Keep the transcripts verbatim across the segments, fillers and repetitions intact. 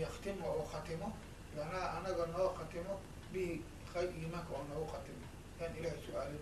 ويختم وختمه لنا أنا قلنا ختمه بخير إيمانك وأنه ختمه كان إله سؤال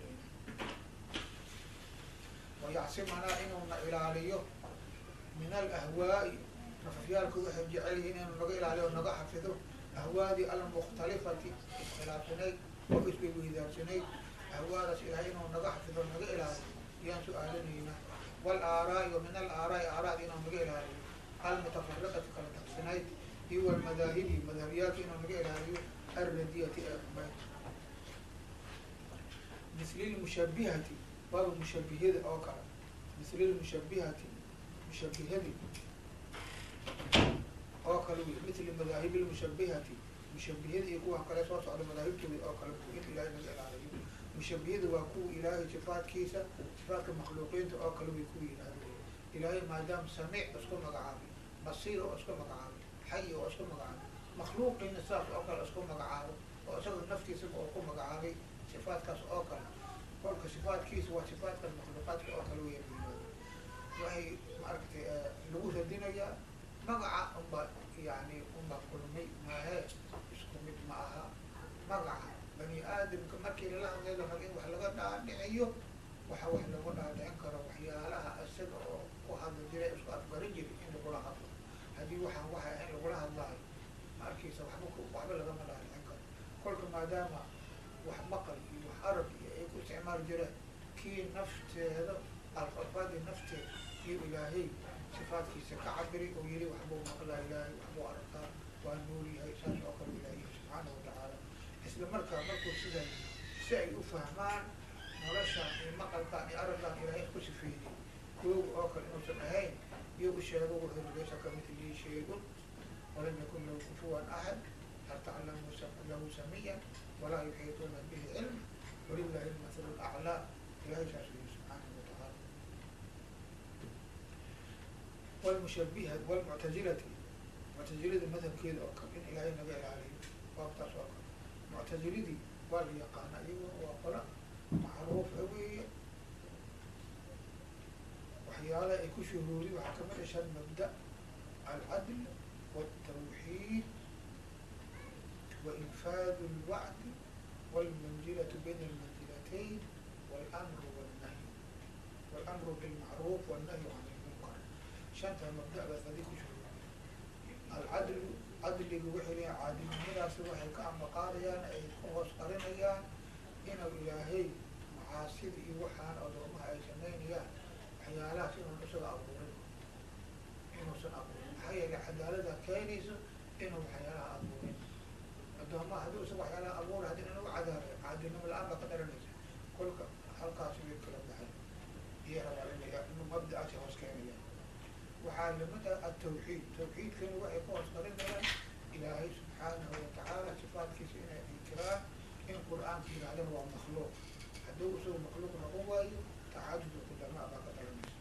ويعصمنا إنه إلى عليه من الأهواء نفسيالك وحب جعله إنه نقل عليه ونقع حفظه أهوادي المختلفة اختلافني وإسبه ذاتني أهوادي إلى إنه نقع حفظه نقل عليه يان سؤالنا والآراء ومن الآراء آراء إنه نقل عليه المتفرقة كالتقسينات هو المذاهب مذهبيات إنه نقل عليه الردية أكبر مثل المشبهة باب المشبهة أو كلام مثل المشبهة مشبهة أو كلام مثل المذاهب المشبهة مشبهة يكون كلا صوت على مذاهب كذي أو كلام إلى نقل عليه مشبهة وكو إلهي صفات كيسة صفات المخلوقين أو كلام يكون إلهي إلهي ما دام سميع أسكن مقعامي بصير أسكن مقعامي حي أسكن مقعامي مخلوق إن الصاف أكل أسكن مقعامي وأسكن نفسي سبع أسكن مقعامي صفات كاس أكل كل صفات كيس وصفات المخلوقات أكل ويبينون وهي معركة لغوث الدنيا مقع أم يعني أم كلمي ما هي أسكن معها مقع بني آدم كمكي لله غير لغين وحلقنا نعيه وحاول لغنا نعنكر وحيالها السبع وهذا الجري أسقاط برجل إن لغنا هذا هذه وحا وحا إن لغنا الله ماركي سبحانك وحبل لغنا الله نعنكر كل ما دام وحمقل وحرب يكون استعمال جري كي نفت هذا الفرقاد نفت في إلهي صفات كي سكعبري ويري وحبو مقلا إلهي وحبو عرقا والنوري هاي ساس أقر إلهي سبحانه وتعالى إسلام مركا مركو سيدي سعي أفهمان nolosha maqalkaan iyo araggaan ilaahay ku sifeeyey koogu oo kale inuusan ahayn iyo u sheego wuxuu laysa kamithlihi shay'un walam yakun lahu kufuwan ahad hal ta'lamu lahu samiyan walaa yuhiituuna bihi cilma walillahi almathalu al'a'laa ilaahay saasuu subxaanahu wa tacaala والمشبهة والمعتزلة معتزلة مذهب كذا أو كم إن إلهي نبي عليه وابتاس أو كم معتزلة دي واليقان أيوة وقلا معروف أوي وحياله يكون شهوري وحكمل عشان مبدأ العدل والتوحيد وإنفاذ الوعد والمنزلة بين المنزلتين والأمر والنهي والأمر بالمعروف والنهي عن المنكر شانتها مبدأ بس هذيك شهوري العدل عدل يقول لي عادل من لا سوى هيك عم قاريان أي خوص قرنيان إنه إلهي معاصد يوحان أو دوما أي سمينيان حيالات إنه نسل أبورين إنه سن أبورين حيا لحدالة كينيس إنه حيالها أبورين دوما هدو سوى حيالها أبور هدين إنه عدالة عادل من الآن بقدر نيسا كل حلقة سبيل كلام بحي هي ربالي إنه مبدأ أتهوس كينيان وحال مدى التوحيد توحيد كان وحي قوس قرنيان إلهي سبحانه وتعالى صفات كيسينة إنكرام إن القرآن في العالم هو مخلوق حدو أسوه مخلوق نقوى تعدد القدماء بقى تلميذ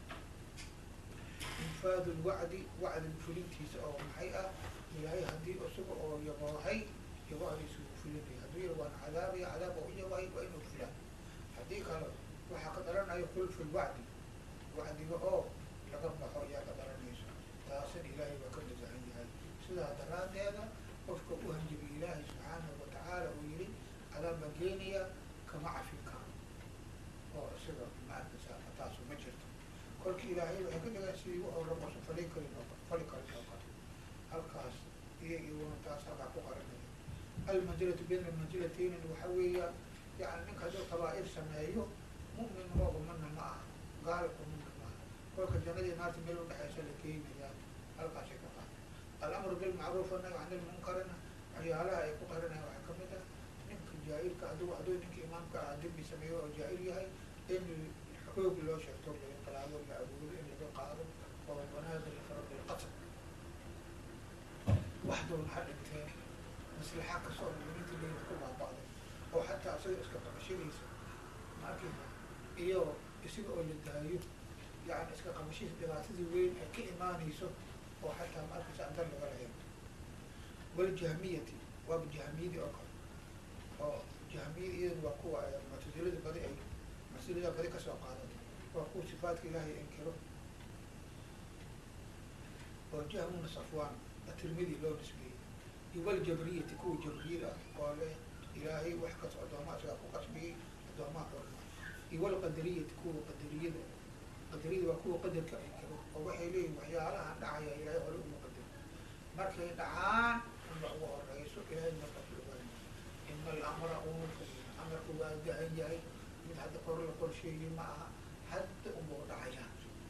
إنفاذ الوعد وعد الفلين تيسا أو محيئة إلهي هدي أسوه أو يباهي يباهي سوه فلين هدو يوان عذابي عذاب وإيواهي وإنه فلان هدي قال وحا قدرنا يقول في الوعد وعد يباهو لقد محو يا قدرنا يسوه تاسن إلهي وكل زهني هاي سيدا دران هذا وفق أهنجب إلهي سبحانه وتعالى ويري على مجانية كما عفيكا أو سبب مع النساء فتاسو مجرد كل إلهي وحكذا يسيري أو رمض فليك لنوقع فليك لنوقع الكاس إيه يوم تاسع بعقوق المنزلة بين المنزلتين الوحوية يعني منك هذول قبائل سمايو مؤمن هو من معه قالك ومن معه كل الجنة ناس ملون بحيث لكين يعني الكاس كفا الأمر بالمعروف والنهي عن المنكر عيالها يكون قرنها وحكمتها جائر كأدو أدو إنك إمام كأدب بسميه أو جائر يهي إن الحقوق اللي هو شرطه للقلاب والعبود إن اللي قارب والبنات اللي فرق القتل وحده الحد الثاني مثل حق صور البنيت اللي يدخل مع بعض أو حتى أصير إسكت قمشيريس ما كده إيوه يسيبوا للدهايو يعني إسكت قمشيريس دراسة وين كإيمان يسوع أو حتى ما أكس أندر لغيره والجهمية وبالجهمية أكثر أو جهمية إذن وقوع معتزلة بدي أي معتزلة بدي كسر قادة وقوع صفات إلهي إنكره وجهم صفوان الترمذي لو نسبي يقول الجبرية تكون جبرية قال إلهي وحكت عدوما سيكون قسمي عدوما حرمة يقول قدرية تكون قدرية قدرية وكو قدر كأيكرو ووحي لي وحي على دعايا إلهي ولو مقدر مركي دعان الله الرئيس إلهي المقدر إن الأمر أمور أمر قوة دعين جاي من حد قرر لقل شيء معها حتى أمور دعايا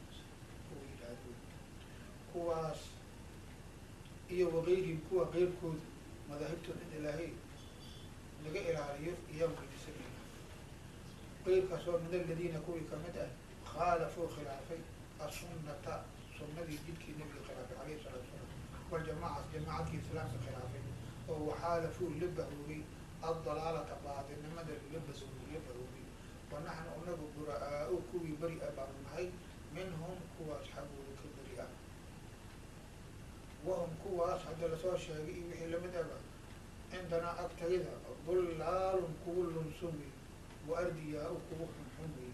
كواس إيه وغيرهم كوا غير كود مذاهبتهم إن إلهي لقى إلى عليهم إيام كل سنين غير كسور من الذين كوي كمدة خالفوا خلافي السنة سنة جدك النبي خلافي عليه الصلاة والسلام والجماعة جماعة الإسلام خلافي وحالفوا لبهوي الضلالة بعض إنما لبسوا لبهوي ونحن أنه براء كوي بريء بعضهم منهم كوا أصحابه الكبرياء وهم كواس حتى لسوا الشهري وحي لمدبا عندنا أكتغذا ضلال كل سمي وأردياء كوح حمي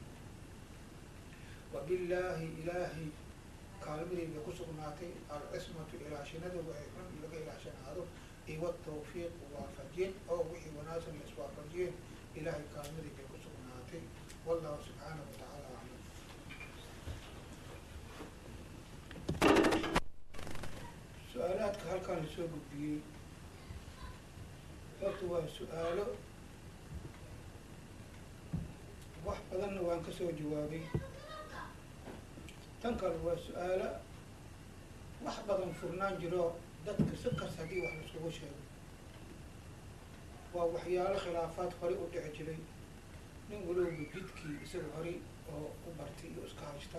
وبالله إلهي كالمري بكسر ناتي العصمة إلى شنده وحيكون لقى إلى شنده إيوى التوفيق وافجين أو وحي وناسا لسوافجين إلهي كالمري بكسر ناتي والله سبحانه وتعالى أعلم. سؤالات هل كان يسوق بي فهو سؤاله واحد بدلنا وان كسو جوابي تنكر هو سؤاله واحد بدل فرنان جرو دتك سكر سدي واحد سوق شيء ووحيال خلافات فريق ودعجلي نقولوا بجدكي يصير هري أو برتي يسكاشتا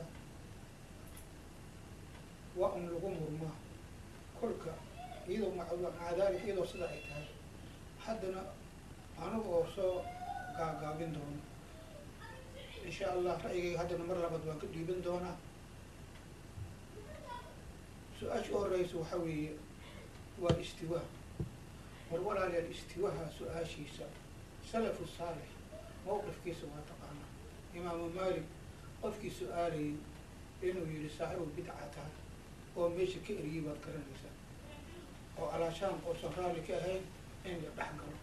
وأم لقوم مرماه كلك إذا مع ذلك إذا صدقتها حدنا أنا بوصو قابين دون إن شاء الله رأيي هذا مرة بدوان كديبين دونا سؤال الرئيس وحوي والاستواء والولا للاستواء سؤال شيسا سلف الصالح موقف كيس واتقانا إمام مالك قف كي سؤالي إنه يلسعه بدعتها وميش كئري بذكرنيسا وعلشان قصرالي كهين إن يبحقنا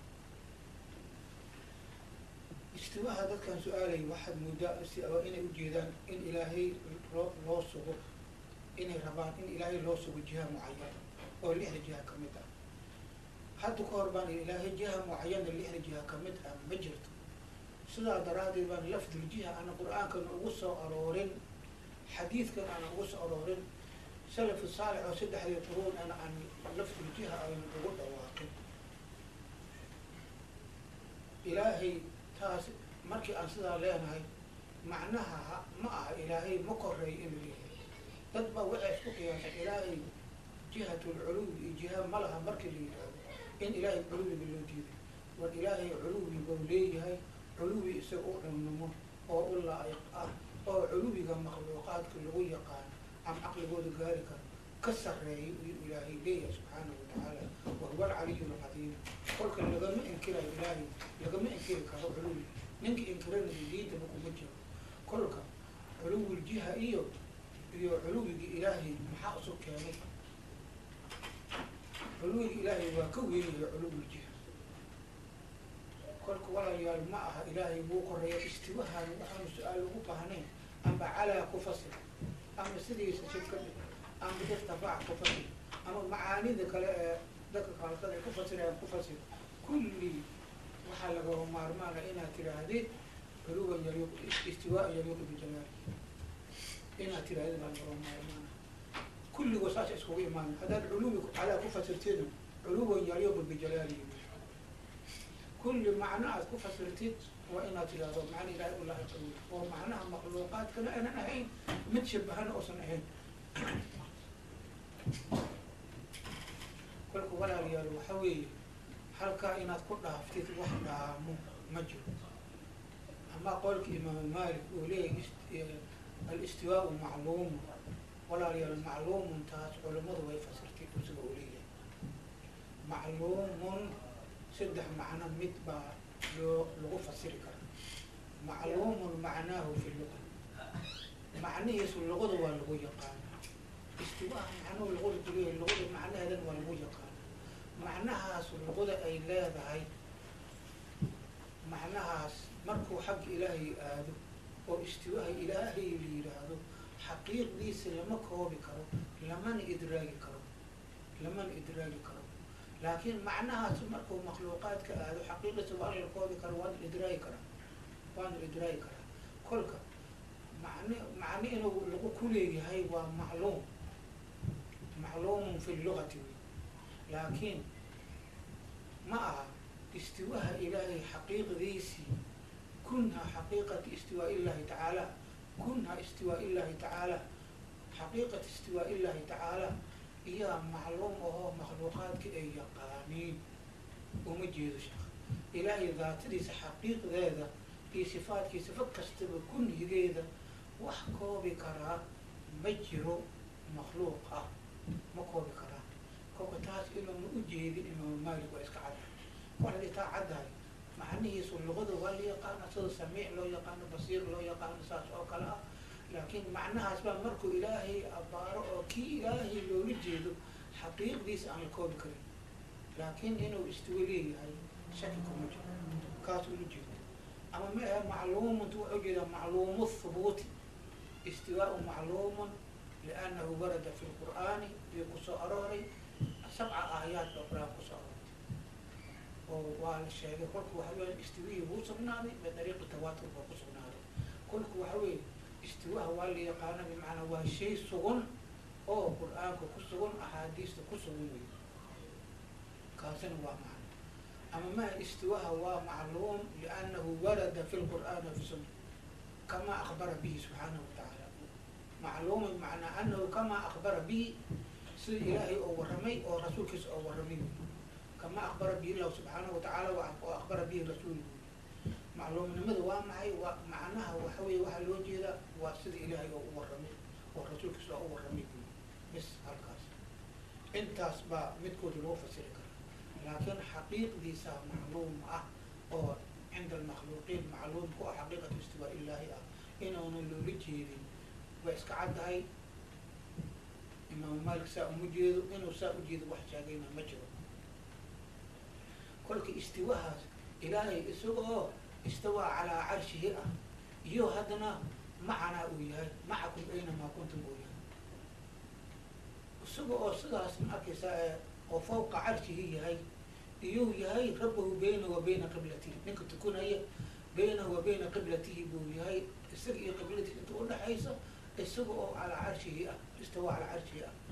استواء هذا كان سؤالي واحد مدى استواء إن أجيدان إن إلهي لوصه إن ربان إن إلهي لوصه جهة معينة أو اللي إحنا جهة كمتها حتى قربان إلهي جهة معينة اللي إحنا جهة كمتها مجرد سلا درادي بان لفظ الجهة أنا قرآن كان أغسى أرورين حديث كان أنا أغسى أرورين سلف الصالح وسد حديث القرون أنا عن لفظ الجهة أو الوضع واقع إلهي تاس مركي أنصدها لنا هاي معناها مع إلهي مقري إلهي تدبا وعي سكيا إلهي جهة العلو جهة ملها مركي اللي إن إلهي علوي بالوجود والإلهي علوي بولي هاي علوي سوء النمو أو الله يقع أو علوي مخلوقات كل يقان عم عقل بود ذلك كسر إلهي ليه سبحانه وتعالى وهو العلي العظيم قل كان لقى ما إنكر إلهي لقى ما إنكر كهو علوي ننك إنكرنا الجديد بكم مجر كل كان علو الجهة إيو إيو علو إلهي محاصر كامل علو الإلهي وكوي علو الجهة كل ولا يال معها إلهي بوقر استواها وحنا سؤال وقهنين أما على كفصل أما سيدي سشكل أما ترتفع كفصل أما معاني ذك ذك قالت كفصل يا كفصل كل وحلقه مارمان إنها ترى هذه علو يليق استواء يليق بجلاله إنها ترى هذه مارمان كل وساس اسمه إيمان هذا العلو على كفصل تين علو يليق بجلاله كل معناه كفصلتين وإنها تلاذو معني لا يقول الله يقول ومعناها مخلوقات كنا أنا أهين متشبهان أصلا أهين كل ولا ريال وحوي هل كائنات كلها فتيت وحدها مجر أما قولك إمام مالك وليه الاستواء معلوم ولا ريال معلوم انتهت علماء ويفسرتي وسبولية معلوم سدح معنى متبع لغو فسير كرا معلوم معناه في اللغة معنيه في اللغة واللغو يقال istiwaaha macnuhu luqada kuleeyahay luqada macnaheedan waa lagu yaqaana macnahaas luqada ay leedahay macnahaas markuu xagga ilaahay aado oo istiwaaha ilaahay la yidhaahdo xaqiiqdiisa lama koobi karo lamana idraagi karo lamana idraagi karo laakiin macnahaas markuu makhluuqaadka aado xaqiiqdiisa waa la koobi karo waana la idraagi karaa waana la idraagi karaa kolka macne macne inuu lagu kuleeyahay waa macluum macluumun fi lugati laakiin ma aha istiwaaha ilaahay xaqiiqdiisii kunha xaqiiqati istiwaa illahi tacaala kunha istiwaa illahi tacaala xaqiiqat istiwaa illahi tacaala iyaa macluum ahoo makhluuqaadka ay yaqaaniin uma jeedo sheekh ilaahay daatadiisa xaqiiqdeeda iyo sifaadkiisa fa kastaba kunhigeeda wax koobi karaa ma jiro makhluuq ah ma koobi karaa kolka taas imaama u jeedin imaamu maalik waa iska cadda kol hadii taa caddahay macnihiisu luqada waa la yaqaana sida samiic loo yaqaano basiir loo yaqaano saas oo kale ah laakiin macnahaas baa markuu ilaahay abaaro oo kii ilaahay loola jeedo xaqiiqdiisa aan la koobi karin laakiin inuu istiwa leeyahay shaki kuma jiro kaas ula jeedo ama ma ahe macluumuntu wuxuu jeedaa macluumu thubuuti istiwaau macluumun liannahu warada fi lqur'aani iyo kusoo arooray sabca aayaad baa qur-aan kusoo aroortay oo waa la sheegay kolku waxa weya istiwihii wuu sugnaaday bidariiqi tawaatur baa ku sugnaaday kolku waxa weeye istiwaha waa la yaqaana bimacnaa waa shay sugan oo qur-aanka ku sugan axaadiista ku sugan wey kaasina waa macno ama maha istiwaha waa macluum liannahu warada fi lqur'aani wa fi sunna kama akbara bihi subxaanahu watacaala macluuma bimacnaa anahu kama akbara bihi sida ilaahay oo warramay oo rasuulkiisa oo warramay kama akbara bihi illahu subxaanahu watacaala oo akbara bihi rasuuluhu macluumnimada waa maxay waa macnaha waxa weeye waxaa loo jeedaa waa sida ilaahay oo u warramay oo rasuulkiisa oo u warramay bis halkaas intaas baa midkooda loo fasiri kara laakiin xaqiiqdiisa macluum ah oo cinda almakhluuqiin macluum ku ah xaqiiqatu istiwaa illaahi ah inuuna loola jeedin waa iska caddahay imaamu maalik saa uma jeedo inuu saa u jeedo wax sheegayna ma jiro kolka istiwahaas ilaahay isagoo istawaa calaa carshihi ah iyo haddana macanaa uu yahay macakum aynamaa kuntum uu yahay isaga oo sidaas ma arkaysaa ee oo fawqa carshihi yahay iyuu yahay rabbahu bayna wa bayna qiblatihi ninka tukunaya baynahu wa bayna qiblatihi buu yahay isaga iyo qiblatihi inta udhaxaysa isaga oo calaa carshihi ah istawaa calaa carshihi ah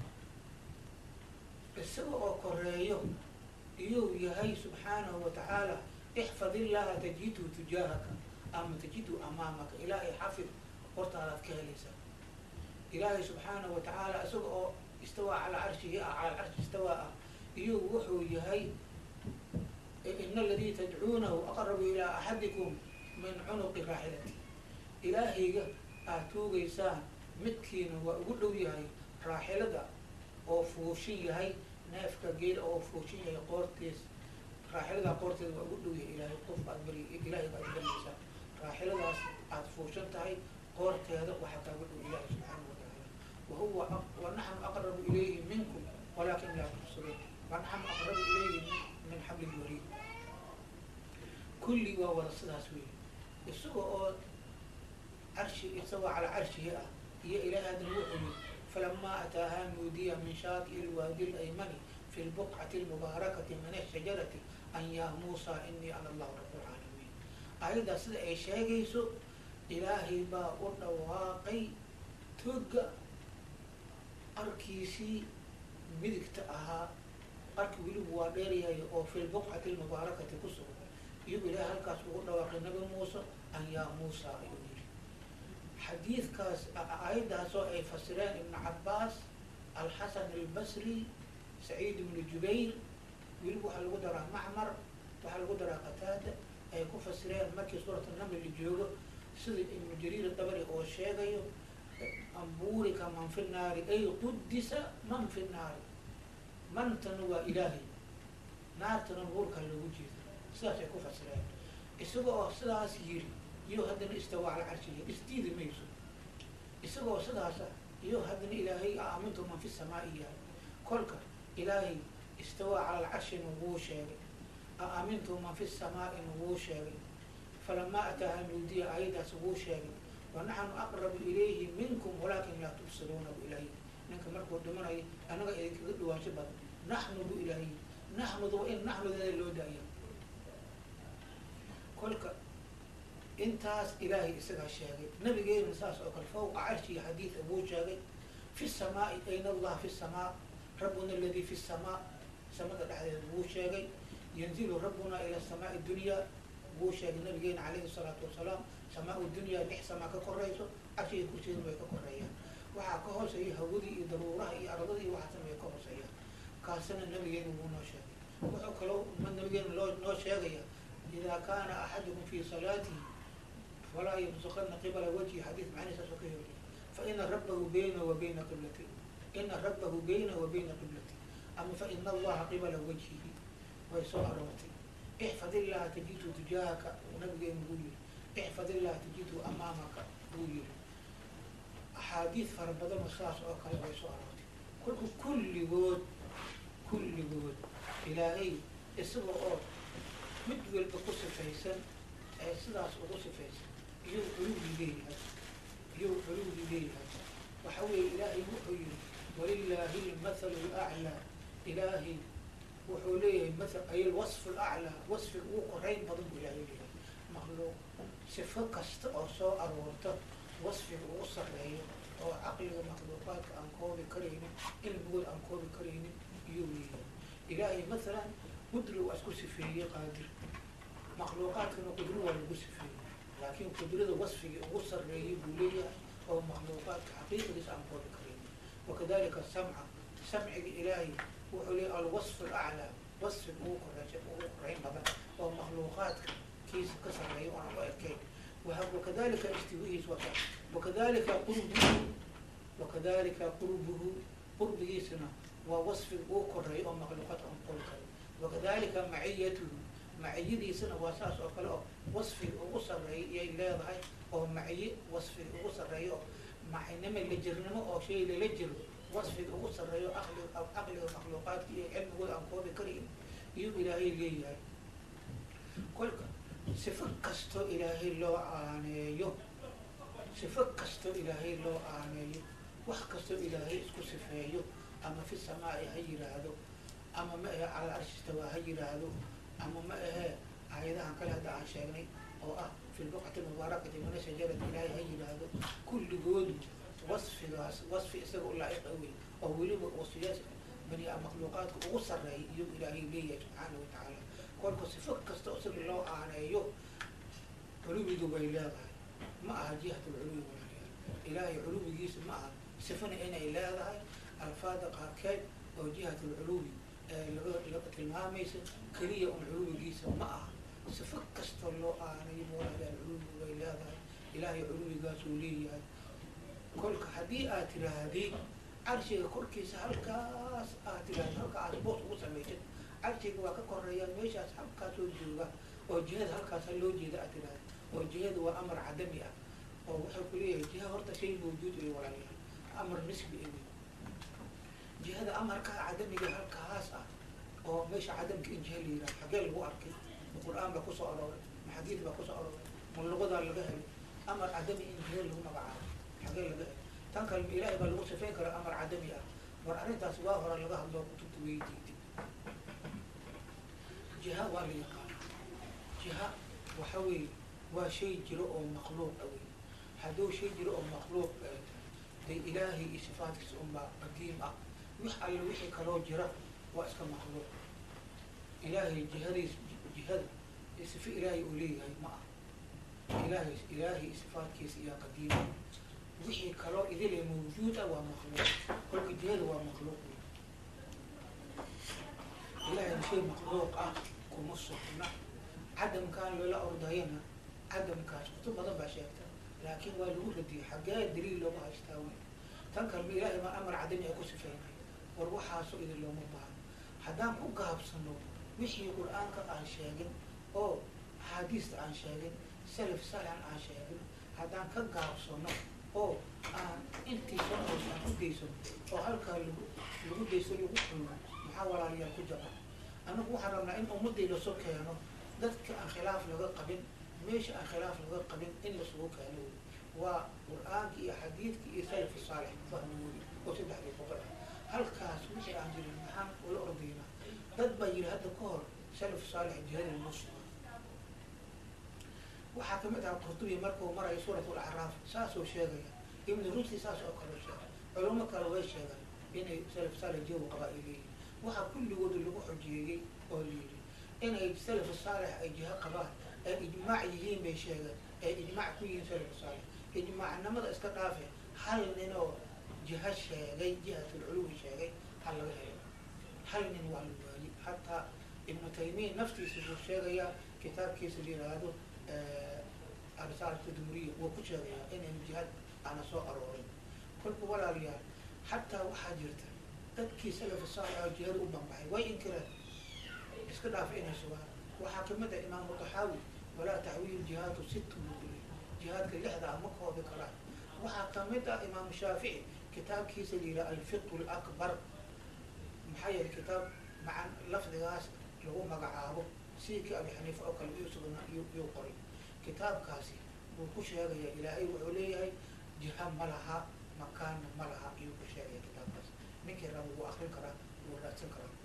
isaga oo koreeyo iyuu yahay subxaanahu watacaala ixfad illaha tajidhu tujaahaka ama tajidhu amaamaka ilaahay xafid hortaadaad ka helaysaa ilaahay subxaanahu watacaala isaga oo istawaa calaa carshihi ah cala alcarshi istawaa ah iyuu wuxuu yahay ina aladii tadcuunahu aqrabu ilaa axadikum min cunuqi raaxilati ilaahayga aad tuugaysaan midkiina waa ugu dhow yahay raaxilada oo fuushin yahay neefka geela oo fuushin yahay qoortiis raaxilada qoorteeda waa ugu dhow yahay ilaahay qofka aad bari ilaahayga aad baryaysaa raaxiladaas aad fuushan tahay qoorteeda waxaa kaaga dhow ilaahay subxaanahu watacaala wahuwa wanaxnu aqrabu ilayhi minkum walakin laa tubsiruun wanaxnu aqrabu ilayhi min xabli lwariid kulli waa wada sidaas weeye isaga oo carshi isagoo calaa carshihi ah iyo ilaahay haddana wuxuu yiri falamaa ataahaa nuudiya min shaati lwaadi laymani fi lbuqcati lmubaarakati min ashajarati an yaa muusa inii ana allahu rabbulcaalamiin ayaddaa sida ay sheegayso ilaahay baa u dhawaaqay toga qarkiisii midigta ahaa qarki welibu waa dheeryahay oo fi lbuqcati lmubaarakati ku sugan iyagu ilaahay halkaas ugu dhawaaqay nabi muuse an yaa muusa ayuu yiri xadiidkaas aayaddaasoo ay fasireen ibnu cabbaas alxasan albasri saciid ibnu jubayr weliba waxaa lagu daraa macmar waxaa lagu daraa qataada ay ku fasireen markii suurat naml la joogo sida ibnu jariir dabari oo sheegayo ambuurika man fi naari ay qudisa man fi naari mantana waa ilaahay naartana nuurka loogu jeedo sidaas ay ku fasireen isaga oo sidaas yiri iyo haddana istawaa cala carshihi isdiidi mayso isagoo sidaasa iyo haddana ilaahay aamintu man fi samaa'i yahay kolka ilaahay istawaa cala alcarshi naguu sheegay aamintu man fi samaa'i naguu sheegay falamaa ataaha nuudiya aayadaas wuu sheegay wanaxnu aqrabu ilayhi minkum walaakin laa tubsiruuna bu ilaahay ninka markuu dhimanayo annaga idinkaga dhawaansho badan naxnu bu ilaahay naxnudu waa in naxnudeeda loo daaya kolka intaas ilaahay isagaa sheegay nabigeena saas oo kale fawqa carshi xadiid abuu sheegay fi samaa'i ayna allah fi samaa rabbuna aladi fi samaa samada dhexdeeda wuu sheegay yanzilu rabbuna ila samaa'i dunya wuu sheegay nabigeena calayhi salaatu wasalaam samaa dunya lix samaa ka korayso carshiga kursigeena way ka koreeyaan waxaa ka hooseeya hawadii iyo daruuraha iyo ardadii waxaasna way ka hooseeyaan kaasina nabigeena wuu noo sheegay wuxuu kaloo nabigeena loo noo sheegaya idaa kaana axadukum fi salaatihi falaa yabsuqanna qibala wajhi xadiid macnihi saas oo ka heliya faina rabbahu bayna wa bayna qiblati ina rabbahu bayna wa bayna qiblati ama faina allaha qibala wajhihi way soo aroortay ixfad illaha tajidu tujaahaka nabigeena wuu yiri ixfad illaha tajidu amaamaka wuu yiri axaadiid fara badan oo saas oo kale way soo aroortay kolka kulligood kulligood ilaahay isaga oo mid walba ku sifaysan ee sidaas ugu sifaysan iyuu culuwi leeyahay iyuu culuwi leeyahay waxa weeye ilaahay wuxuu yiri walilaahi lmathalu laclaa ilaahay wuxuu leeyahay mathal ay alwasfu alaclaa wasfi ugu korayn badan buu ilaahay leeyahay makhluuq sifo kasta oo soo aroorta wasfiga ugu sarreeyo oo caqliga makhluuqaadka aan koobi karaynin ilmigooda aan koobi karaynin iyuu leeyahay ilaahay mathalan qudri waa isku sifeeyey qaadir makhluuqaadkana qudri waa lagu sifeeyey laakiin qudrada wasfiga ugu sarreeyay buu leeyahay oo makhluuqaadka xaqiiqadiisa aan koobi karaynin wakadalika samca samciga ilaahay wuxuu leeyahay alwasfu alaclaa wasfiga ugu koreeya ugu korayn badan oo makhluuqaadka kiisa ka sarreeya oo aan u ekayn wakadalika istiwihiis waka wakadalika qurbuhu wakadalika qurbuhu qurbigiisana waa wasfiga ugu koreeya oo makhluuqaadka aan koobi karin wakadalika maciyatuhu maciyadiisana waa saas oo kale oo wasfiga ugu sarreeya iyay leedahay oo maciye wasfiga ugu sarreeya oo macinimo la jirnimo oo shay lala jiro wasfiga ugu sarreeyo aqliga aqliga makhluuqaadka iyo cilmigooda aan koobi karayn iyuu ilaahay leeyahay kolka sifo kastoo ilaahay loo aaneeyo sifo kastoo ilaahay loo aaneeyo wax kastoo ilaahay isku sifeeyo ama fi samaa'i ha yiraahdo ama ma ahe cala arshi istawaa ha yiraahdo ama ma ahe aayadahan kale hadda aan sheegnay oo ah fi lbuqcati mubaarakati mina shajarati ilaahay ha yiraahdo kulligoodu wasfigaas wasfi isaga u laa'iqa wey oo weliba wasiyaas bani makhluuqaadka ugu sarreeyay iyuu ilaahay leeyahay subxaana wa tacaala kolka sifo kasta oo isaga loo aaneeyo culuwiga way leedahay ma aha jihat alculuwi walaaliyaal ilaahay culuwigiisa ma aha sifana inay leedahay alfaada qaarkeed oo jihat alculuwi laga tilmaamaysa keliya un culuwigiisa ma aha sifo kastoo loo aaneeyo walaaliyaal culuwiga way leedahay ilaahay culuwigaasuu leeyahay kolka haddii aad tiraahdid carshiga korkiisa halkaas aad tirahdid halkaas boos ugu samaysid carshiga waa ka koreeyaa meeshaas halkaasoo jooga oo jihada halkaas ha loo jeeda aad tirahdid oo jihada waa amar cadami ah oo wuxuu ku leeyahay jiha horta shay mawjuud ay walaaliyaal amar nisbi ay jihada amarkaa cadamiga halkaas ah oo meesha cadamka in jiha la yiraahdo xagee lagu arkay ma qur-aan baa kusoo arooray ma xadiid baa kusoo arooray ma lugadaa laga helay amar cadami in jiha lagu magacaabo xagee laga helay tan kale ilaahay baa lagu sifayn karaa amar cadami ah war arrintaas waa hora laga hadloo kutubta weydiitay jiha waa la yaqaana jiha waxa weeye waa shay jiro oo makhluuq ah wey hadduu shay jiro oo makhluuq day ilaahay iyo sifaadkiisa unbaa qadiim ah wix alle wixii kaloo jira waa iska makhluuq ilaahay jihadiis jihada sifa ilaahay uu leeyahay ma ah ilaahay ilaahay iyo sifaadkiisa iyaa qadiima wixii kaloo idil ee mawjuud ah waa makhluuq kolka jihada waa makhluuq ilaahay shay makhluuq ah kuma sugna cadamkaan loola ordayana cadamkaas kutub badan baa sheegta laakiin waa lagu radiyay xaggee daliil looga haystaa wey tan kalma ilaahay ma amar cadami ay ku sifeynay war waxaasoo idin looma baahno haddaan ku gaabsano wixii qur-aanka aan sheegin oo axaadiista aan sheegin salaf salan aan sheegin haddaan ka gaabsano oo aan intii soo hoos aan ku daysan oo halkaa lagu lagu dayso lagu kulmo maxaa walaalayaal ku jaba anagu waxaan rabnaa in ummadii lasoo keeno dadka aan khilaaf laga qabin meesha aan khilaaf laga qabin in lasugu keeno waa qur-aanka iyo xadiidka iyo salafka saalix fahmooyi oo saddexdii boqol ah halkaas wixii aan jirin maxaan ula ordaynaa dad baa yidhi hadda ka hor salaf saalix jihada noo suga waxaa kamid ah qurtubi markuu marayo suurat alacraaf saasoo sheegaya ibnu rushdi saas oo kale sheegay culamo kale way sheegan inay salaf saalix jihaw qaba ay leeyihin waxaa kulligooda lagu xojeeyey oo layidhi inay salaf saalix ay jiha qabaan ay ijmaac yihiin bay sheegeen ay ijmaac ku yihiin salaf saalix ijmaacnimada iska dhaafe hal ninoo jiha sheegay jihatulculuwi sheegay hal laga helo hal nin waa la waayi hataa ibnu taymiya naftiisa buu sheegayaa kitaabkiisa la yiraahdo arisaalata dumuriya wuu ku sheegayaa inaynu jihad aana soo aroorin kolka walaalayaal xataa waxaa jirta dadkii salafu saalix oo jihada u banbaxay way inkireen iska dhaafa inay sugaan waxaa kamid ah imaamu taxaawi walaa taxwiil jihaadu situ muduli jihaadka lixda ah ma koobi karaan waxaa kamid ah imaamu shaafici kitaabkiisa la yidhaha alfiqhu lakbar maxaa yeele kitaab macan lafdigaas lagu magacaabo siikii abi xaniifa oo kale iyusugna iyuu qoray kitaabkaasi wuu ku sheegaya ilaahay wuxuu leeyahay jiha ma laha makaanna ma laha iyuu ku sheegaya kitaabkaas ninkii raba wuu akrin karaa wuu raadsan karaa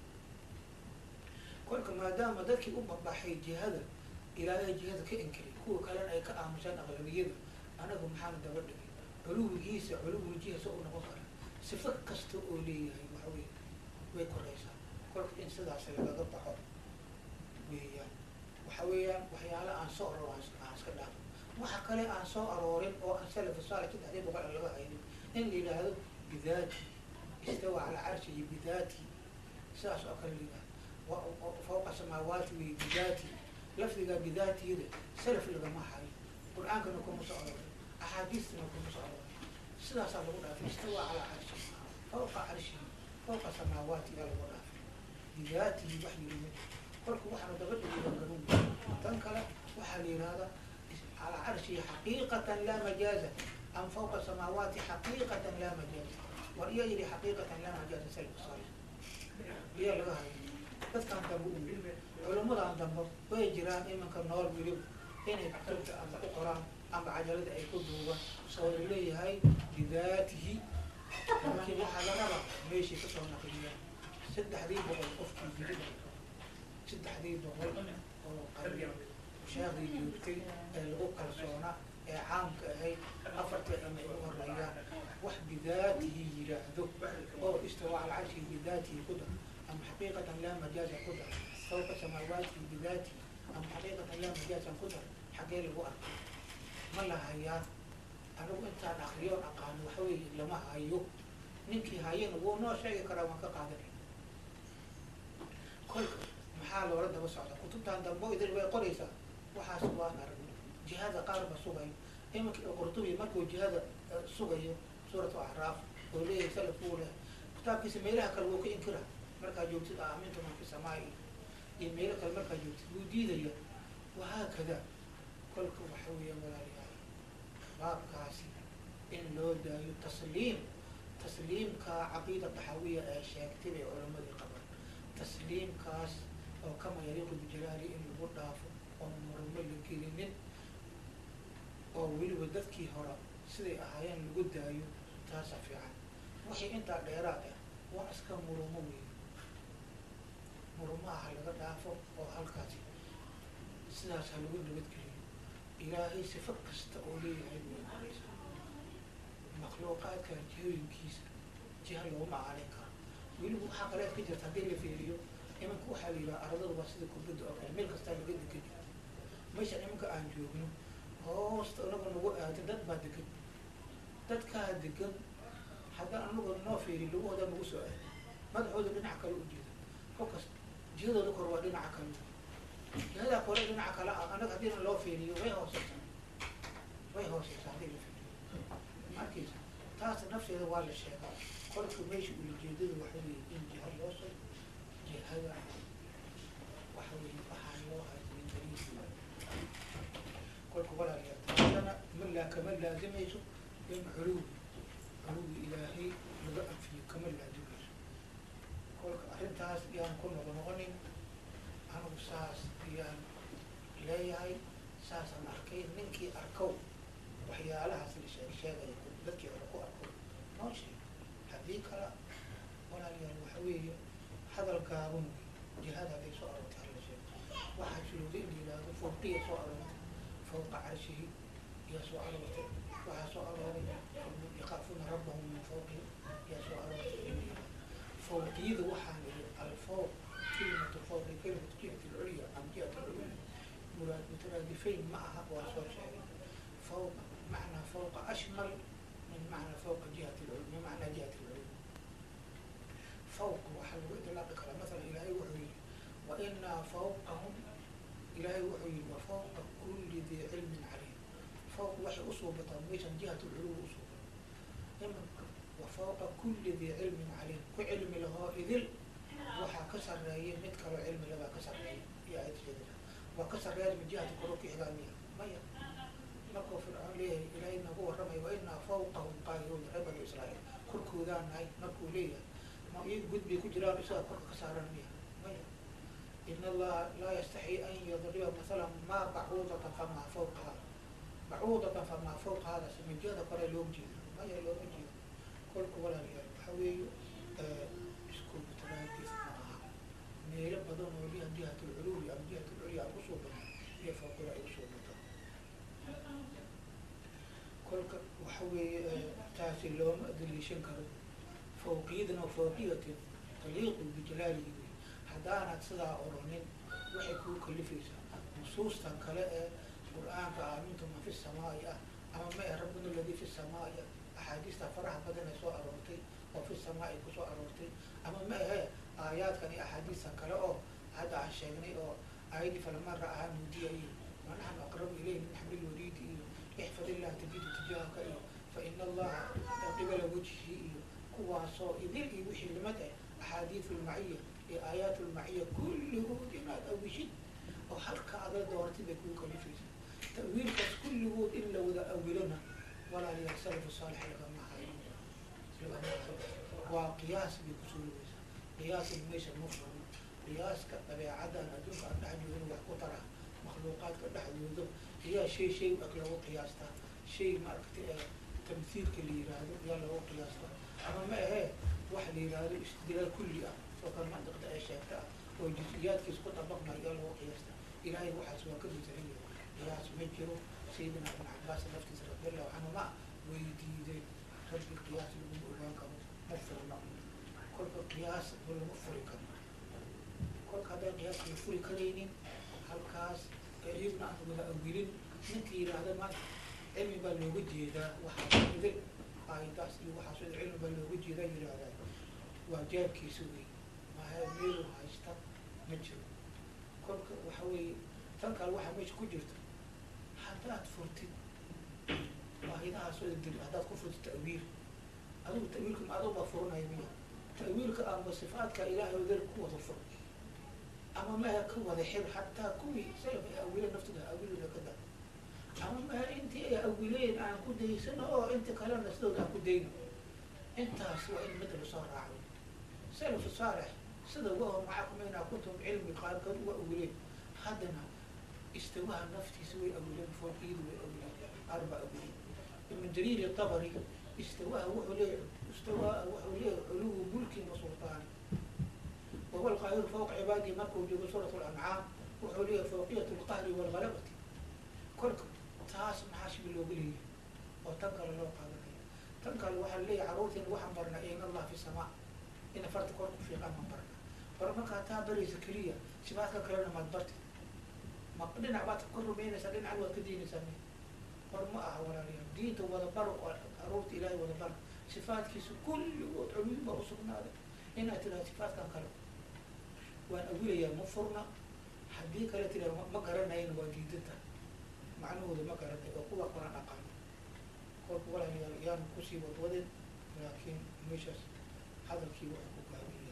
kolka maadaama dadkii u babaxay jihada ilaahay jihada ka inkiri kuwa kalena ay ka aamusaan aqlabiyada anagu maxaana daba dhigay culuwigiisa culuwi jihasa u noqon kara sifo kasta oo leeyahay waxa wey way koraysaa kolka in sidaas lagaga baxo weeyaan waxa weeyaan waxyaala aan soo aroro aan iska dhaafo waxa kale aan soo aroorin oo aan salafu saalix saddexdii boqol aan laga haynin in la yidhaahdo bidaati istawa cala carshihi bidaati sidaas oo kale la yidhahdo fawqa samaawaati wey bidaati lafdiga bidaatiyada salaf lagama hayo qur-aankana kuma soo aroorin axaadiistana kuma soo aroorin sidaasaa lagu dhaafay istawa cala carshihi fawqa carshihi fawqa samaawaati yaa lagu dhaafay bidaatihi wax yiri kolka waxaanu daba dhigiba ganuun tan kale waxaa la yihahdaa calaa carshihi xaqiiqatan laa majaaza am fawqa samaawaati xaqiiqatan laa majaaza war iya yidhi xaqiiqatan laa majaaza salaf saalix iya laga hayo dadkaan dambe u culummadaan dambe way jiraan imanka nool wilib inay kutubta amba u qoraan amba cajalada ay ku duubaan oo la leeyahay bidaatihi laakiin waxaa la rabaa meeshii kasoo naqliyaan saddexdii boqol qofkii jiri saddexdii boqol oo qaryo sheekhdii joogtay ee lagu kalsoona ee caamka ahayd afartii ama ay u horeeyaan wax bidaatihi yidhaahdo oo istawa cala carshihi bidaatihi ku dar ama xaqiiqatan laa majaaza ku dar fawqa samaawaatihi bidaatihi ama xaqiiqatan laa majaazan ku dar xaggee lagu arkay ma la hayaa anigu intaan akriyoon aqaano waxa weeye lama hayo ninkii hayana wuu noo sheegi karaa waan ka qaadanay kolka maxaa loola daba socda kutubtaan dambo idil way qoraysaa waxaas waan aragno jihada qaar ba sugayo imanka qurtubi markuu jihada sugayo suuratu acraaf oo leeyahay salafkuu leh kitaabkiisa meelaha kale wuu ka inkira markaa joogtid aamintu man fi samaai iyo meelo kale markaa joogtid wuu diidaya wahaakada kolka waxa weeya walaalayaal baabkaasi in loo daayo tasliim tasliimka caqiida taxawiya ee sheegtay bay culamadii qabaan tasliimkaas oo kama yaliiqu bijalaali in lagu dhaafo oo murmo la gelinin oo weliba dadkii hore siday ahaayeen lagu daayo taasa fiican wixii intaa dheeraad ah waa iska murumo wey murumaha laga dhaafo oo halkaasi sidaas ha lagu nabadgeliyo ilaahay sifo kasta oo leeyahay way qoraysaa makhluuqaadka jihooyinkiisa jiha looma aalin karo weliba waxaa kale ad ka jirta haddii la fiiriyo imanka waxaa la yidhaha ardada waa sida kubadda oo kale meel kastaa laga degan jira meesha imanka aan joogno hoosta anaga nagu aadin dad baa degan dadkaa degan haddaan anaga noo fiiriy lagahooda nagu soo aadi madaxooda dhinaca kale u jeeda kolkas jihadooda kor waa dhinaca kale jihadaa kore dhinaca kale ah anaga haddiina loo fiiriyo way hooseysaa way hooseysaa haddii la fiiriyo markiisa taas nafteeda waa la sheegaa kolka meesha ulajeedada waxa weeye in jiha loo soo jihada waxa weeye waxaa loo hayay daliil kolka walaalayaal taasana ma laa kama laazimayso in arrintaas yaan ku noqo noqonin anigu saas ayaan leeyahay saasaan arkay ninkii arkow waxyaalahaas la sheeg sheegaya dadkii hore ku arko noo sheeg haddii kala walaalayaal waxa weeye hadal gaaban wey jihaad hadday soo aroortay hala sheeg waxaa shuruuday in la yidhaahdo fawqiya soo aroortay fawqa carshihi yaa soo aroortay waxaa soo arooray yakaafuuna rabbahum min fawqihim yaa soo aroortay in la yidhahdo fawqiyada waxaan idhi alfawq kelimatu fawqi kelimatu jihati alculya am jihati alculya muraad mutaraadifayn ma aha waa soo sheegay fawq macnaa fawqa ashmal min macnaa fawqa jihati alculya min macnaa jihati alculya فوق وحل إطلاق كلام مثلا إلهي وحي وإنا فوقهم إلهي وحي وفوق كل ذي علم عليم فوق وحي أصوبة ميشا جهة العلو أصوبة وفوق كل ذي علم عليم كعلم له إذل وحا كسر رايين متكر علم لما كسر رايين يا عيد جدنا وكسر رايين من جهة كروك إعلامية ما ي نقو فرعون ليه إلهي نقو الرمي وإنا فوقهم قاهرون عبد إسرائيل كل كودان هاي نقو ليه ما يقول بكجران إساء كل خسارة مياه مياه إن الله لا يستحي أن يضرب مثلا ما بعوضة فما فوقها بعوضة فما فوق هذا من جهة قرى لوم جيد مياه لوم جيد كل ولا ريال حوي اسكو مترادف معها ميل بدون وليها جهة العلو أم جهة العليا أصوبا هي فوق لا أصوبا كل وحوي تاسي لوم أدري شنكر فوقيدنا وفوقية تليق بجلاله حدانا تصدع أورانين وحكو كلفيسا نصوص تنكلاء القرآن فآمنتم في السماء أما ما ربنا الذي في السماء أحاديث فرح بدنا سوء أرورتي وفي السماء كسوء أرورتي أما ما هي آيات كان أحاديث تنكلاء هذا عشاني أو آيدي فلما رأى نودي ونحن أقرب إليه من حبل الوريد احفظ الله تجد تجاهك فإن الله قبل وجهه وصو إذن يوحي لمدى أحاديث المعية آيات المعية كله جماد أو شد أو حلقة على دورتي بيكون كلفيس تأويل بس كله إلا وذا أولنا ولا ليحسلف الصالح لغمها وقياس بكسول بيسا قياس الميشة المفرد قياس كتبع عدا أدوك أن نحجوهن وحكوطرة مخلوقات كتحجوهن هي شيء شيء أكله قياستا شيء ما تمثيل كلي هذا يلا هو قياستا أما ما هي واحد يراد استدلال كلي فكان منطقة أشياء وجزئيات كيس قطع بقنا يلا هو قياستا إلهي واحد سوى كل تهيئ قياس مجرو سيدنا ابن عباس نفسه رضي الله عنهما ويديد رب القياس المؤمن كم مفرنا كل قياس ولا مفرق كل هذا قياس مفرق كلين هالكاس يبنى ولا أولين نتي هذا ما علم بالوجه ده وحاصل ذي آيات وحاصل علم بالوجه ده يرادا وجاب كيسوي ما هي ميلو هايستا مجرو كل وحوي تنك الواحد مش كجرت حتى أتفرتي وهذا حاصل الدل هذا كفر التأويل هذا التأويلكم هذا بفرنا يمين تأويلك أم بصفات كإله وذل قوة الفرق أما ما هي قوة الحر حتى كوي سيف أولين نفسه أولين لكذا أما ما أنت يا أولين أنا كده سنة أو أنت كلام نسلو ده كدين أنت سوى إن مثل صار عالم سلف الصالح سيدا وهو معكم هنا كنتم علمي قال كدوا أولين خدنا استواء نفتي سوي أولين فوق إيد وأولين أربع أولين من دليل الطبري استواء وحوليه استواء وحوليه علو ملك وسلطان وهو القاهر فوق عبادي مكة وجب سورة الأنعام وحوليه فوقية القهر والغلبة كلكم تاس معاش بالوقلية وتنقل الله قادرية تنقل وحل لي عروتين وحن برنا إن الله في السماء إن فرد كلكم في قام برنا برمك هتا بري زكريا شباتك كلنا ما تبرتي ما قدنا عبات كل مين سلين على وكدين سمي برما ولا ريم ديت ولا برق عروت إلهي ولا برق صفات كيس كل وعلوم وصفنا هذا هنا تلا صفات كان كلام وأنا أقول يا مفرنا حديك لا تلا ما قرنا ين وجدتها معناه ما قرنا يقوى قرآن أقل قل ولا يان كسي وتودد لكن مش هذا الشيء وحكوا به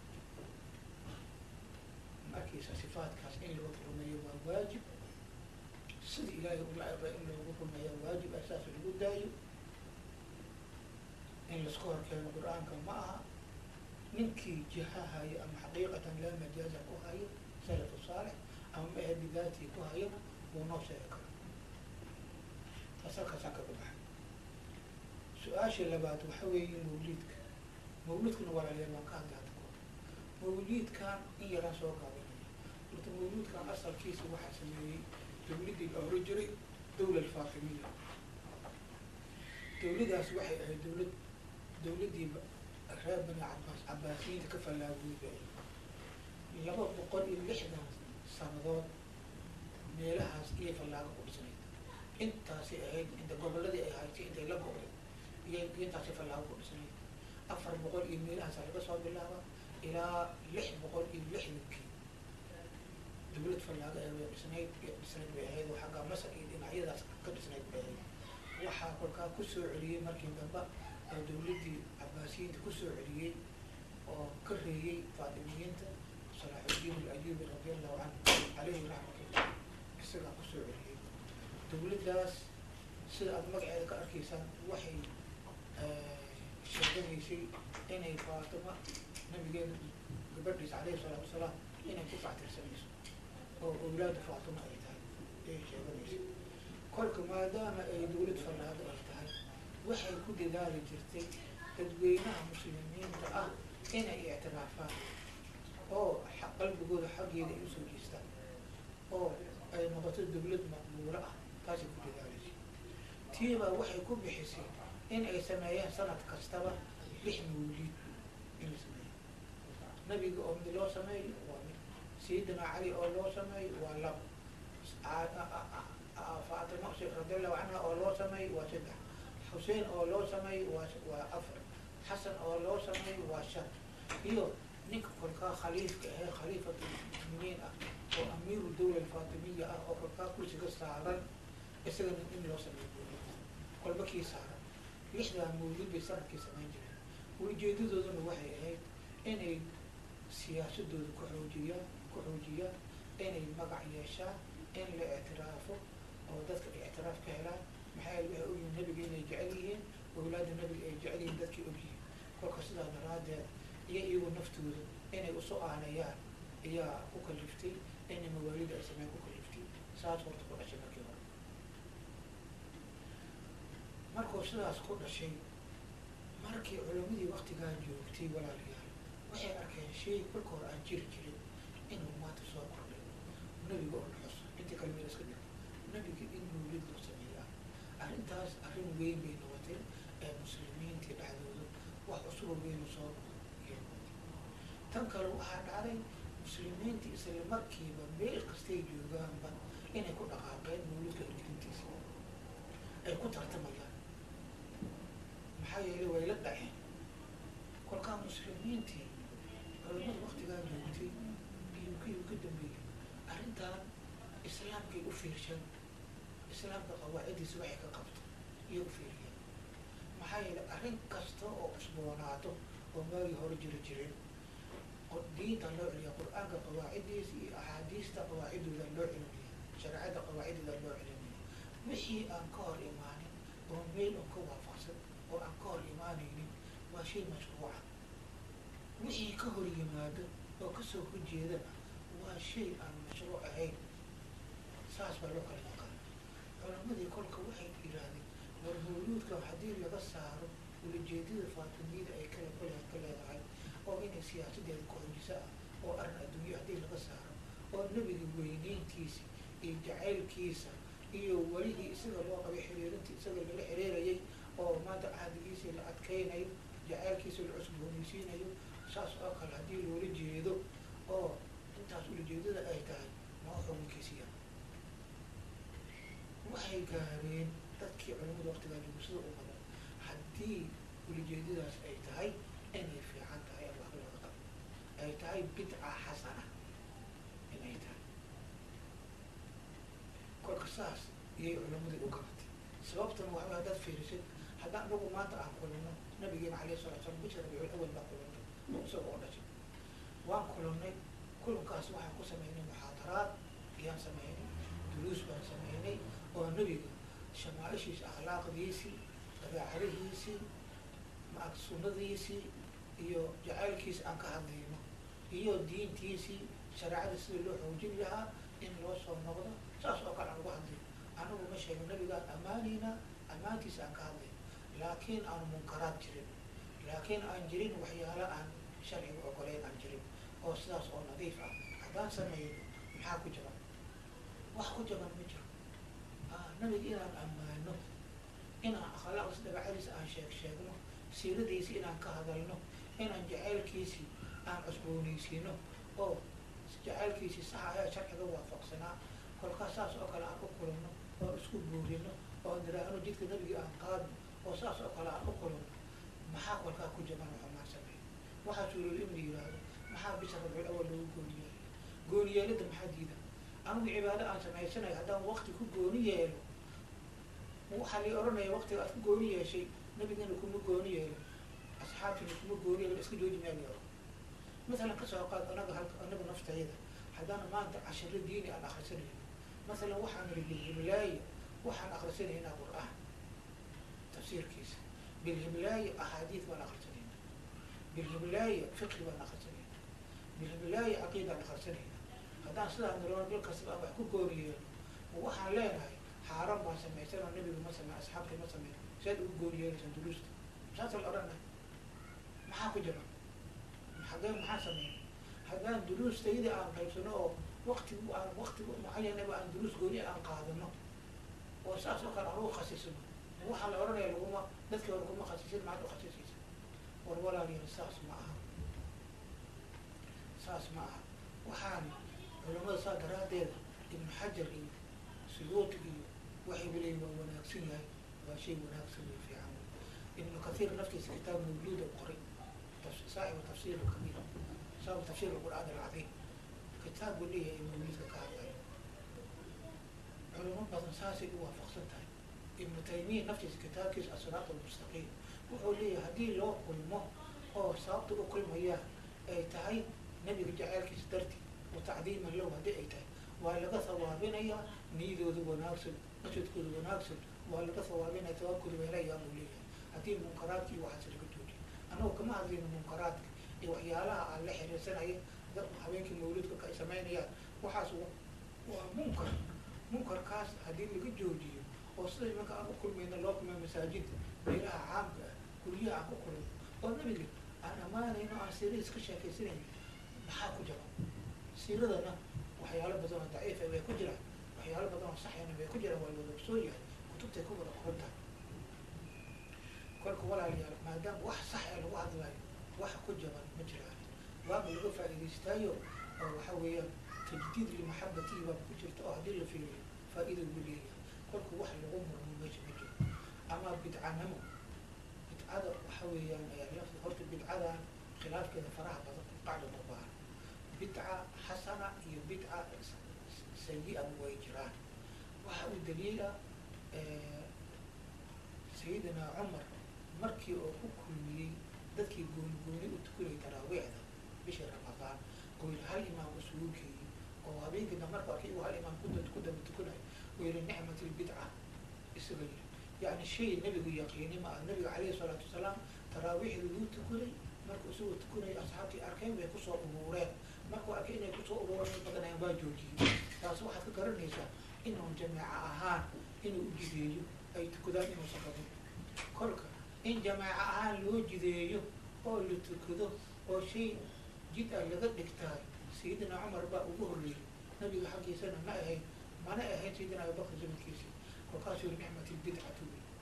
ما كيس صفات كاس إن الوطن يبقى واجب صدق إلهي ولا يبقى إن الوطن يبقى واجب أساس الوجود دايو إن السكور كان القرآن كان معها ninkii jihahayo ama xaqiiqatan laa majaaza ku hayo salafu saalix ama ma ahe bidaatii ku hayona wuu noo sheegi kara. taas halkaasaan kaga baxay. su-aasha labaad waxa weeye mawliidka. mawliidkana walaaliyaal waan ka hadlay hadda koor. mawliidkan in yaraan soo gaabinaya. horta mawliidkan asalkiisa waxaa sameeyey dawladdii la oran jiray dawla alfaatimiya. dawladaas waxay ahayd dawlad dawladdii reer bani cabaas cabaasiyiinta ka fallaagooday laba boqol iyo lixdan sanadood meelahaas iyo fallaaga ku dhisnayd. intaasay ahayd inta gobolladii ay haysay intay la go'day iyo intaasay fallaaga ku dhisnayd. afar boqol iyo meelahaasa laga soo bilaaba ilaa lix boqol iyo lixdankii dawlad fallaaga ee way dhisnayd dhisnayd bay ahayd oo xagga masar iyo dhinacyadaas ka dhisnayd bay ahayd. waxaa kolkaa kusoo celiyey markii dambe oo dawladdii cabaasiyiinta kusoo celiyey oo ka reeyey faatimiyiinta salaaxudiin al-ayubi radi allahu canhu caleyhi raxmatullah isagaa kusoo celiyey. dawladdaas sida aada magaceeda ka arkaysaan waxay sheeganaysay inay faatimo nabigeena gabadhiisa caleyhi salaatu wasalaam inay ku factirsanayso oo awlaada faatimo ay tahay ayay sheeganaysay. kolka maadaama ay dawlad fallaado ay tahay waxay ku dadaali jirtay dadweynaha muslimiinta ah inay ictiraafaan oo qalbigooda xaggeeda ay usoo jeestaan oo ay noqoto dawlad maqbuulo ah. taasay ku dadaalaysay. tiibaa waxay ku bixisay in ay sameeyaan sanad kastaba lix mawliid in la sameeyo. nabiga oo mid loo sameeyo waa mid, sayidina cali oo loo sameeyo waa labo, faatima radiallahu canha oo loo sameeyo waa saddex, xuseen oo loo sameeyo waa waa afar, xasan oo loo sameeyo waa shan, iyo ninka kolkaa khaliifka ahee khaliifatu muminiin ah oo amiiru dawla alfaatimiya ah oo kolkaa kursiga saaran isagana in loo sameeyo kolba kii saaran. lixdaa mawlid bay sanadkii samayn jireen. ujeedadooduna waxay ahayd inay siyaasadooda ku xoojiyaan ku xoojiyaan inay magac yeeshaan, in la ictiraafo oo dadka ay ictiraaf ka helaan. maxaa yeele waxay ogyihiin nabiga inay jecel yihiin, awlaada nabiga ay jecel yihiin dadkii ogyihiin. kolka sidaa daraadeed iyo iyagu naftooda inay usoo aanayaan ayaa ku kaliftay inay mawaalida ay sameyn ku kaliftay. saas horta ku dhashay markii hore. markuu sidaas ku dhashay markii culamadii waktigaa joogtay walaalayaal waxay arkeen shay kolka hore aan jiri jirin inuu maanta soo kordhay. nabiga oo naxus inta kale meel iska dhig nabiga in mawlid loo sameeyaa. arrintaas arrin weyn bay noqotay ee muslimiintii dhexdooda wax cusuba weynu soo yeelatay. tan kale waxaa dhacday muslimiintii isla markiiba meel kastay joogaanba inay ku dhaqaaqeen mawlidka hirgelintiisa ay ku tartamayaan. maxaa yeelay way la dhaceen. kolkaa muslimiintii culamada waktigaa joogtay iyo kii ka dambeeyey arrintan islaamkay u fiirshan, islaamka qawaaciddiisa waxay ka qabto iyo u fiiriyeen. maxaa yeelay arrin kasta oo cusboonaato oo maagii hore jiri jireen oo diinta loo celiya, qur-aanka qawaaciddiisa iyo axaadiista qawaaciddooda loo celinaya, shareecadda qawaaciddooda loo celinaya. wixii aan ka hor imaanin oo meel oo ka waafaqsan oo aan ka hor imaanaynin waa shay mashruuca. wixii ka hor yimaado oo kasoo horjeedana waa shay aan mashruuc ahayn. saas baa loo kala yaqaan. culamadii kolka waxay yidhaahdeen war mawluudka haddii laga saaro ulajeedada faatimiyada ay kale kole ka leedahay oo inay siyaasadeeda ku-xujisa ah oo arrin adduunye haddii laga saaro oo nebiga weyneyntiisa iyo jacaylkiisa iyo weligii isaga loo qabay xiriirintii isaga lala xiriirayay oo maanta cahdigiisii la adkaynayo, jacaylkiisa la cusboonaysiinayo. saas oo kale haddii loola jeedo oo intaas ulajeedada ay tahay maa xukunkiisiya. waxay gaareen dadkii culamada waktigaa joogsada u badan haddii ulajeedadaas ay tahay inay fiican tahay allah laga qabo, ay tahay bidca xasana inay tahay. kolka saas iyay culamadii u gabatay. sababtana waxba haddaad fiirisid haddaan anagu maanta aan kulano nabigeena alayhi salatu salam bisha rabiicul awal baa kulantay oo isaga oo dhashay waan kulannay. kulankaas waxaan ku sameynay muxaadaraad ayaan sameynay, duruus baan sameynay oo nabiga shamaaishiisa, akhlaaqdiisii, dabeecadihiisii, maag sunnadiisii iyo jacaylkiisa aan ka hadlayno iyo diintiisii shareecada sida loo xoojin lahaa in loo soo noqdo saas oo kale aan ugu hadlayo anagu ma sheego nabigaan ammaanayna ammaantiisa aan ka hadlayno laakiin aan munkaraad jirin laakiin aan jirin waxyaalo aan sharciga ogoleyn aan jirin oo sidaas oo nadiif ah haddaan sameeyno maxaa ku jira wax ku jaban ma jiro nabiga inaan ammaano inaan akhlaaqdiisa dabacadiisa aan sheeg sheegno siiradiisi inaan ka hadalno inaan jacaylkiisii aan cusboonaysiino oo jacaylkiisii sax ayaa sharciga waafaqsanaa kolkaas saas oo kale aan u kulano oo isku guurino oo niraahno jidka nabiga aan qaadno oo saas oo kale aan u kulano maxaa kolkaa ku jaban waxa maan sameeyo waxaa suurooda in la yidhaahdo maxaa bisha rabcul awal loogu gooniyeelay gooniyeelada maxaa diida anigu cibaado aan samaysanayo haddaan wakti ku gooni yeelo waxaa la oranaya waktiga aad ku gooni yeeshay nabigana kuma gooni yeelo asxaabtina kuma gooni yeelo iska jooji meel yaro masalan kasoo qaad anaga halka anaga naftayada haddaan maanta cashiro diini aan akrisanayno masalan waxaan iri bilhimlaaya waxaan akrisanaynaa qur-aan tafsiirkiisa bilhimlaaya axaadiid baan akrisanayna bilhimlaaya fiqhi baan akrisanayna bilhimlaaya caqiidaan akrisanayna haddaan sidaa niroon dhul kastaba aan wax ku gooni yeelo waxaan leenahay xaaran baan samaysanoo nabiga ma samey asxaabta ma sameyn saad ugu gooni yeelaysan duruusta saasa la odhanay maxaa ku jira xagee maxaa sameyn haddaan duruustayda aan qaybsano oo waktigu aan wakti mucayanaba aan duruus gooni aan qaadano oo saas oo kale aan ugu khasisano waxaa la odhanaya laguma dadkii hore kuma khasisin maxaad u khasisaysa war walaaliyaal saas ma aha saas ma aha waxaan culamada saa daraaddeeda ibnu xajar iyo suyuuti iyo waxay waleeyihin waa wanaagsan yahay waa shay wanaagsan iyo fiican ibnu kathiir naftiisa kitaab mawluuda qoray saaxibu tafsiir kabiir saaxibu tafsiir alqur'aan alcadiim kitaab buu leeyahay mawluudka ka hadlayo culamo badan saasay u waafaqsan tahay ibnu taymiya naftiisa kitaabkiisa asiraat almustaqiim wuxuu leeyahay haddii loo kulmo oo sababta u kulmaya ay tahay nabiga jaceylkiisa dartii وتعظيما له هدئته ولا ثوابنا نيدو ذو ناكسل نشد كل ناكسل ولا ثوابنا توكل ولا يا موليه هذه المنكرات كي واحد سلكتوجي أنا كما هذه المنكرات وحيالها على حين سنة هي حبيبك مولودك كإسماعيلية وحاسوا ومنكر منكر كاس هذه اللي قد جوجي وصل ما كان كل من الله من مساجد بينها عام كلية عام كل والنبي أنا ما لينا أسيريس كشاف يسيرني محاكو جبا سيردنا وحياله بدون ضعيفة ويكجرا وحياله بدون صحيح ويكجرا والوصولية كتب تكون القرطة كلك ولا لي ما دام واحد صحيح الواحد لا واحد كجرا مجرا واب الغفا اللي يستايو أو حويا تجديد لمحبتي وبكجرة أهدي في فائدة الولية كلك واحد العمر من مجد مجد أما بدعة نمو بدعة وحويا يعني نفس فرط بدعة خلاف كذا فراح قاعدة طبعا بدعة حسنة هي بدعة سيئة ويجران وحاول دليل آه سيدنا عمر مركي أو حكمي ذكي يقول يقولي وتقولي تراويح ذا بشهر رمضان قول هل إمام سلوكي أو هذيك إن مرة كي وهل إمام كنت تقدم تقولي ويقول نعمة البدعة الصغيرة يعني الشيء النبي يقيني مع النبي عليه الصلاة والسلام تراويح اللي تقولي مركو سوى تقولي أصحابي أركان ويقصوا أمورات markuu arkay inay kusoo uruuraan badanayaan waa joojiyey taas waxaad ka garanaysaa inuu jamaaca ahaan inuu u jideeyo ay tukadaan inuusan qabin kolka in jamaaca ahaan loo jideeyo oo la tukado oo shay jid ah laga dhigtahay sayidina cumar baa ugu horreeyey nabiga xaggiisana ma ahayn mana ahayn sayidina abubakr zamankiisii kolkaasuu yiri nicmat albidcatu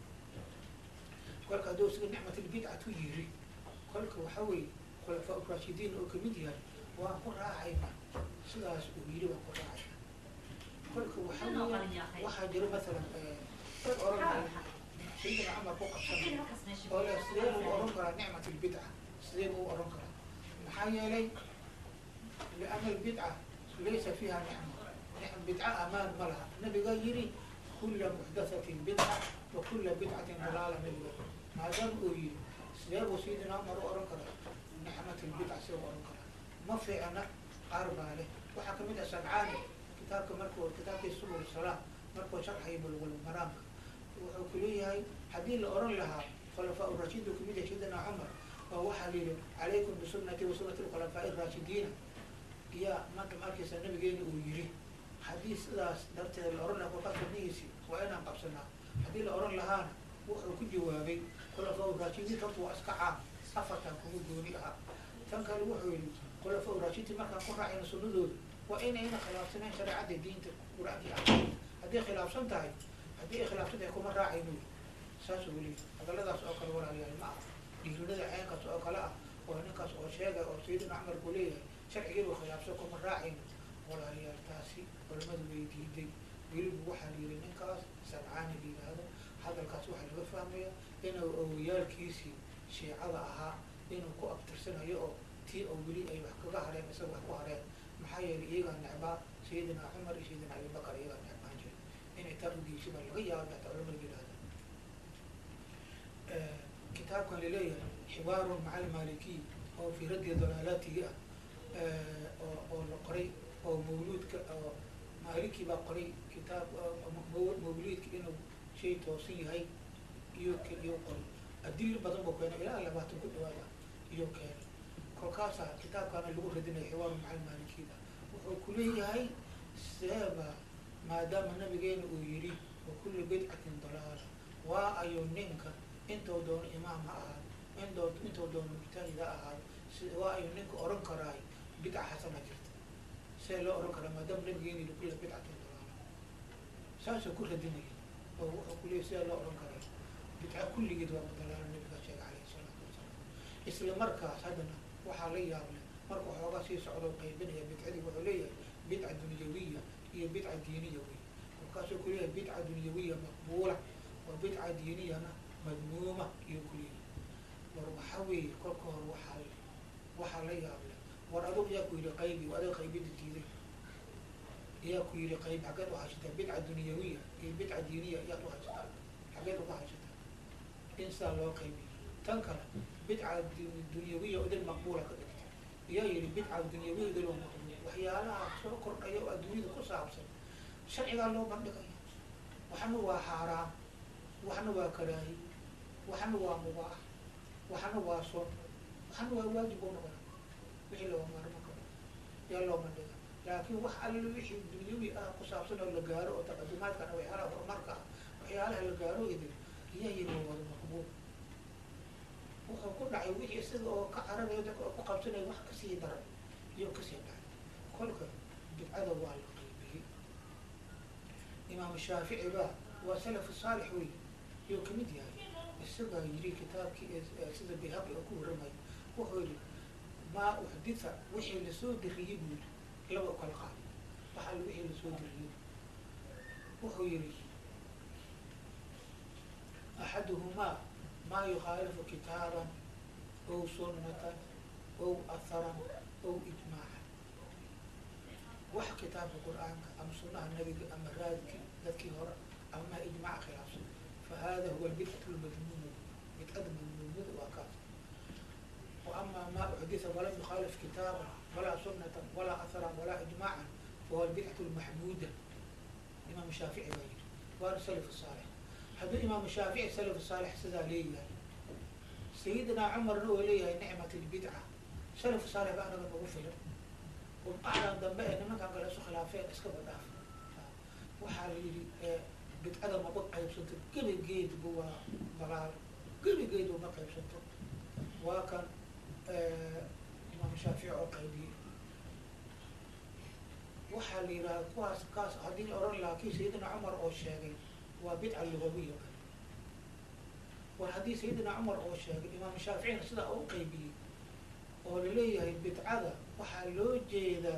kolka hadduu isaga nicmat albidcatu yiri kolka waxa weeye khulafaa urashidiin oo kamid yahay waan ku raacayna sidaas uu yiri waan ku raacayna kolka waxa weeye waxaa jira masalan dad oranaya sayidina cumar ku qabsanay oo la sidee buu oran karaa nicmat albidca sidee buu oran karaa maxaa yeelay liana albidca laysa fiiha nicma nicma bidca amaan ma laha nabiga yiri kula muxdathatin bidca wa kula bidcatin dalaala nabiga maadaama uu yiri sidee buu sayidina cumar u oran karaa nicmat albidca sidee u oran karaa ما في أنا قارب عليه وحكم من أسمعاني كتابك مركو كتابك سبل الصلاة مركو شرح يبلغ المرام وكلية هاي حديث الأوران لها خلفاء الرشيد وكمية سيدنا عمر oo waxaa la yidhi calaykum bisunati wa sunati alkhulafaa'i raashidiina iya maanta ma arkaysa nabigeena uu yidhi haddii sidaas darteed la oran lahaa kolkaas wadnihiisi waa inaan qabsanaa haddii la oran lahaana wuxuu ku jawaabay khulafaa raashidiin horta waa iska caam afartan kuma gooni ahaa tan kale wuxuu yidhi khulafaa raashidiin markaan ku raacayna sunnadooda waa inayna khilaafsaneen shareecadda diinta qur-aankii ah haddii khilaafsan tahay haddii ay khilaafsan tahay kuma raacayno saas uu leeyahay hadalladaas oo kale walaalayaal ma ah dhiirinada ceenkaas oo kale ah oo ninkaas oo sheegay oo sayidina cumar ku leeyahay sharcigeedu khilaafsan kuma raacayno walaalayaal taasi culamadu way diiday weliba waxaa la yidhi ninkaas sabcaani la yidhaahdo hadalkaas waxaa laga fahmaya inuu awayaalkiisii shiicada ahaa inuu ku abtirsanayo oo tii oo weli ay wax kaga hareen isaga wax ku hareen maxaa yeelay iyagaa necbaa sayidina cumar iyo sayidina abibakar iyagaa necbaan jiray inay taa ugeysaba laga yaabo hataa culamada yidhahda kitaabkan laleeyahay xiwaarun maca almalikiy oo fi raddi dalaalaatihi ah oo oo la qoray oo mawluudka oo maliki baa qoray kitaab mawluudka inuu shay toosan yahay iyo iyo qoray adil badan buu keenay ilaa labaatan ku dhawaada iyo keenay kolkaasa kitaabkaana lagu radinaya xiwaarun maca almalikiyda wuxuu ku leeyahay seeba maadaama nabigeena uu yidhi wa kullu bidcatin dalaala waa ayuu ninka intuu doono imaam ha ahaado intoo intuu doono mujtahid ha ahaado si waa ayuu ninka oran karaay bidca xasana jirta see loo oran karaa maadaama nabigeena yidhi kulla bidcatin dalaala saasuu ku radinaya oo wuxuu ku leeyahy see loo oran karaa bidca kulligeed waa dalaala nabigaa sheegay calayhi salaatu wasalaam isla markaas haddana waxaa la yaable marka waxoogaa sii socdoo qaybinaya bidcadii wuxuu leeyahay bidca dunyawiya iyo bidca diiniya wey kolkaasuu ku leeyahay bidca dunyawiya maqbuula oo bidca diiniyana madmuuma iyo kuleeyahay war waxaa weeye kolka hore waxaa waxaa la yaable war adug yaa ku yidhi qaybi adiga qaybida diiday yaa ku yidhi qayb xaggeed u haysataa bidca dunyawiya iyo bidca diiniya yaad u haysataa xaggeed uga haysataa in sidaa loo qaybiyo tan kale bidca dunyawiya odil maqbuula ka dhigta iyaa yidhi bidca dunyawiya odil waa maqbuul waxyaalaha soo kordhaya oo adduunyada ku saabsan sharcigaa loo bandhigaya waxna waa xaaraam waxna waa karaahi waxna waa mubaax waxna waa sun waxna waa waajib oo noqona wixii looga maarmo karo yaa loo bandhiga laakiin wax alle wixii dunyawi ah ku saabsan oo la gaaro oo taqadumaadkana waxyaalaha horumarka ah waxyaalaha la gaaro idin iyaa yidhi waa wada maqbuul wuxuu ku dhacay wixii isaga oo ka cararayo dadka oo ku qabsanaya wax kasii daran iyo kasii dhacay kolka bidcada waa la qaybiyey imaam shaafici ba waa salaf saalix wey iyuu kamid yahay isagaa yidhi kitaabkii sida bihaqi oo ku warramay wuxuu yidhi maa uxditha wixii lasoo diriyey buu yidhi laba u kala qaado waxa wixii lasoo diriyey wuxuu yidhi axaduhumaa maa yukhaalifu kitaaban ow sunnatan ow atharan ow ijmaacan wax kitaabka qur-aanka ama sunnaha nabiga ama raadki dadkii hore ama ijmaac khilaafsan fa hada huwa albidcatu lmadmuuma bidcada madmuumada waa kaas wa ama maa uxditha walam yukhaalif kitaaban walaa sunnatan walaa atharan walaa ijmaacan fahuwa albidcatu lmaxmuuda imaam shaafici baa yidhi waana salaf saalix hadduu imaam shaafici salaf saalix sidaa leeyahay sayidina cumarna oo leeyahay nicmat lbidca salaf saalix ba anaga nagu filan وبعدين dambe ee nimankan kale isu khilaafeen iska badhaaf waxaa la yidhi bidcada maba qaybsanto gebigeedba waa dalaal gebigeed uma qaybsanto waa kan imaam shaafici oo qaybiyey waxaa la yidhaha kuwaas kaas haddii oran lahaa kii sayidina cumar oo sheegay waa bidca lugawiya war haddii sayidina cumar oo sheegay imaam shaaficina sidaa u qaybiyey oo laleeyahay bidcada waxaa loo jeedaa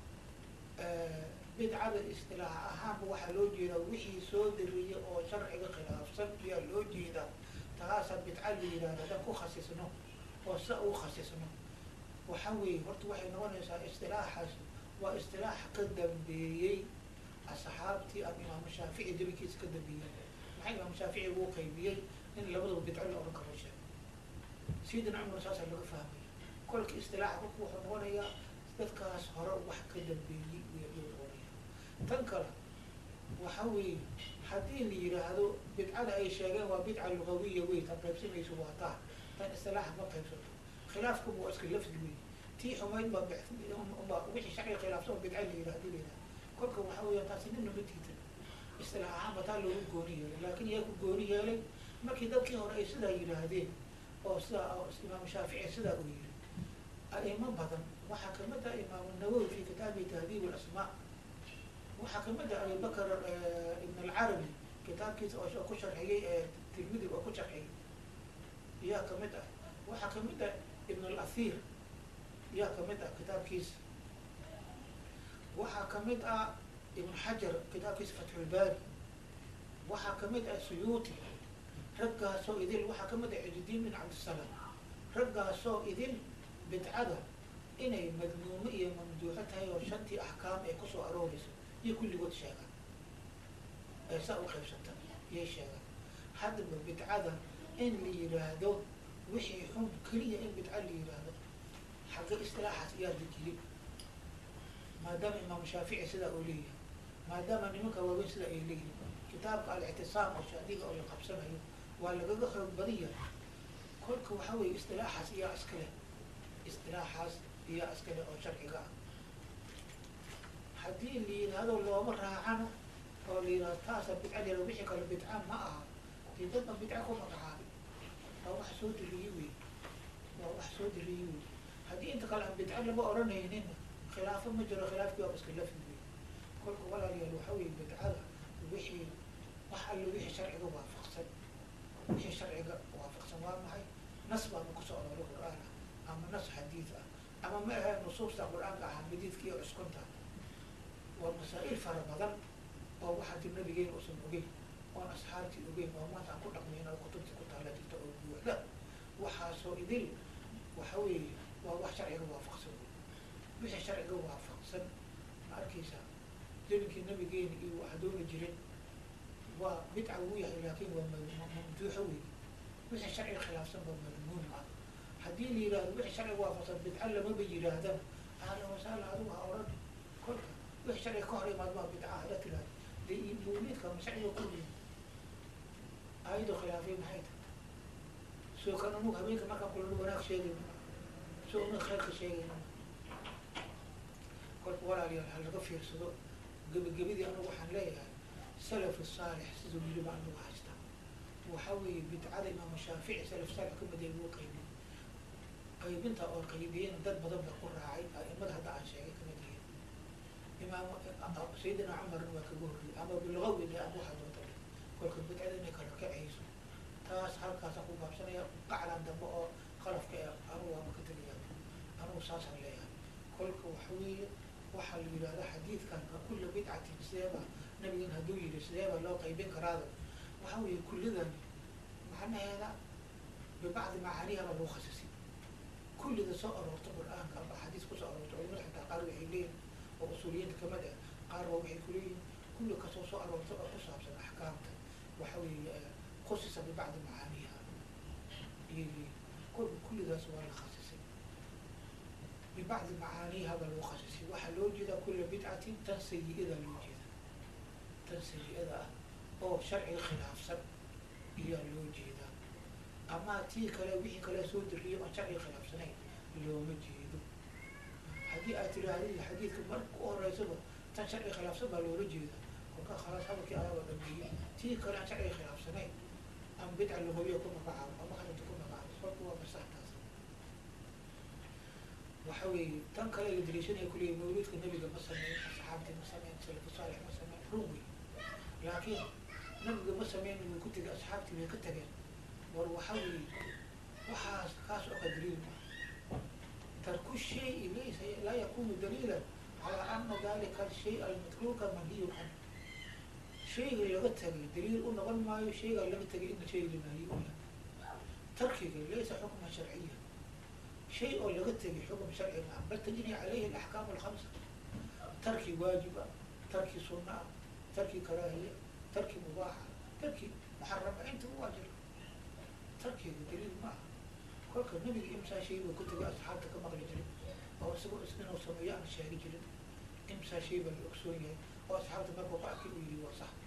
bidcada istilaax ahaanba waxaa loo jeedaa wixii soo dariya oo sharciga khilaafsan ayaa loo jeedaa taasaa bidca la yidhahda haddaan ku khasisno oo sa u khasisno waxa weeye horta waxay noqonaysaa istilaaxaas waa istilaax ka dambeeyey asxaabtii ama imaam shaafici dabikiisa ka dambeeyey maxaa imaam shaafici uu qaybiyey in labadaba bidco la oran karo sheeg sayidina cumar saasaa laga fahmaya kolka istilaaxa kolka wuxuu noqonayaa dadkaas hore wax ka dambeeyey ayuu noqonaya tan kale waxa weeye haddii la yidhaahdo bidcada ay sheegeen waa bidca lugawiya wey tan qaybsamayso waa taa tan istilaaxa ma qaybsato khilaafku waa iska lafdi wey tii xumayd baa baa wixii sharciga khilaafsan oo bidca la yidhahdo la yidhahdo kolka waxa weeyaan taasi nina ma diidan istilaax ahaanba taa loogu gooni yeelay laakiin iyaa ku gooni yeelay markii dadkii hore ay sidaa yidhaahdeen oo sidaa imaam shaafici sidaa uu yidhi a'imo badan waxaa kamid ah imaamu nawawi fi kitaabi tahdiib alasmaa waxaa kamid ah abubakar ibn alcarabi kitaabkiisa oo ku sharxiyey ee tilmidi oo ku sharxiyey yaa kamid ah waxaa kamid ah ibn alathir yaa kamid ah kitaabkiisa waxaa kamid ah ibn xajar kitaabkiisa fatxulbaari waxaa kamid ah suyuuti raggaasoo idil waxaa kamid ah cizudiin bin cabdisalaam raggaasoo idil bidcada inay madmuumo iyo mamduuxo tahay oo shantii axkaam ay kusoo aroorayso iyo kulligood sheegaan ay saa u qaybsanta iyay sheegaan haddaba bidcada in la yidhaahdo wixii xun keliya in bidca la yidhaahdo xagga istilaaxaas iyaa dejiyey maadaama imaamu shaafici sidaa uu leeyahay maadaama nimanka waaweyn sidaa ay leeyihin kitaabka al-ictisaam oo shaadiga oo la qabsanayo waa lagaga xoog badan yahay kolka waxa weeye istilaaxaas iyaa iskale istilaaxaas iyaa iskale oo sharciga ah haddii la yidhaahdo looma raacano oo la yidhahdo taasa bidca la wixii kale bidca ma aha dee dadba bidca ku magacaabay waa wax soo deliyey wey waa wax soo deliyey wey haddii inta kale aan bidca lama odhanaynin khilaafo ma jiro khilaafkii waa iska lafi wey kolka walaalayaal waxa weeye bidcada wixii wax alle wixii sharciga waafaqsan wixii sharciga waafaqsan waa maxay nas baama kusoo arooray qur-aan ah ama nas xadiid ah ama ma ahe nusuusta qur-aanka ah madiidkii oo iskunta waa masaa'il fara badan oo waxaa dib nabigeena uusan ogeyn oon asxaabtii ogeyn oo maanta aan ku dhaqmayn oo kutubtii ku taala jirta oo buuxda waxaasoo idil waxa weeye waa wax sharciga waafaqsan wey wixii sharciga waafaqsan ma arkaysaa zaminkii nabigeena iyo waxa doona jirin waa bidca uu yahay laakiin waa mamduuxo wey wixii sharciga khilaafsan baa madmuun ah haddii la yidhahdo wixii sharciga waafaqsan bidca lamaba yidhaahdana ahlan wasahla adigu ha odhan kolka wixii sharciga ka hor imaad maa bidca hada tiraahdo dee mawliidka ma sharciga kulliya ayadoo khilaafay maxay tahay soo kan anugu habeenka markaan kulano wanaag sheegayno soo una khayrka sheegayno kolka walaalayaal ha laga fiirsado gebagabadii anugu waxaan leeyahay salaf saalix siduu yiri baa anugu haysta waxa weeye bidcada imaamu shaafici salaf saalix kamid ay ugu qaybin qaybinta oo qaybiyeen dad badan baa ku raacay a'imada hadda aan sheegay kamid yihiin imaam sayidina cumarna waa kaga horriyey ama bilgawi le abu hadoota le kolka bidcada inay kala kacayso taas halkaasa ku gaabsanaya qaclan dambe oo qalafka e anugu waama ka tegayaa anugu saasaan leeyahay kolka waxa weeye waxaa la yidhahda xadiidkan ka kulla bidcatin sideeba nabigan hadduu yidhi sideeba loo qaybin karaada waxa weeye kullidan macnaheeda bibacdi macaanihaba loo khasisay kullida soo aroorta qur-aanka aba xadiis kusoo aroorta culimada xataa qaar waxay leeyihin oo usuuliyiinta kamid ah qaar ba waxay kuleeyihin kulli kasoo soo aroorta oo ku saabsan axkaamta waxa weeye khusisa bibacdi macaaniha iyay leeyihin kolka kullidaas waa la khasisay bibacdi macaanihaba loo khasisay waxaa loo jeedaa kulla bidcatin tan sayi-ada loo jeeda tan sayi-ada ah oo sharciga khilaafsan iyaa loo jeedaa ama tii kale wixii kale soo dariyo oon sharciga khilaafsanayn looma jeedo haddii aad tiraahdi xadiidka marka u horeysaba tan sharciga khilaafsan baa loola jeedaa kolkaa khalaas hadalkii ayaaba dhameeyey tii kale aan sharciga khilaafsanayn ama bidca lahobiya ku magacaabo ama halinta ku magacaabo kolka waa masaxtaas waxa weeye tan kale la daliishanaya kuleeyahy mawluudka nabiga ma sameyn asxaabtii ma sameyn salafu saalix ma sameyn run wey laakiin nabiga ma sameyn way ku tegay asxaabtii way ka tageen war waxa weeye waxaas kaas oo ka daliil ma tarku shayi laysa laa yakunu daliilan calaa ana dalika ashay almatruuka manhiyun can shayga laga tagay daliil u noqon maayo shayga laga tagay ina shayga manhiy u yahay tarkiga laysa xukman sharciya shay oo laga tegay xukm sharci maa bal tajri calayhi alaxkaam alkhamsa tarki waajiba tarki sunna ah tarki karaahiya tarki mubaaxa tarki muxarama inta waa jira tarkiga daliil ma aha kolka nabiga imsaa shay buu ku tegay asxaabta ka maqli jirin oo isagoo inuu sameeyo aan sheegi jirin imsaa shay baa la ogsoon yahay oo asxaabta markuu ka arkay uu yidhi waa sax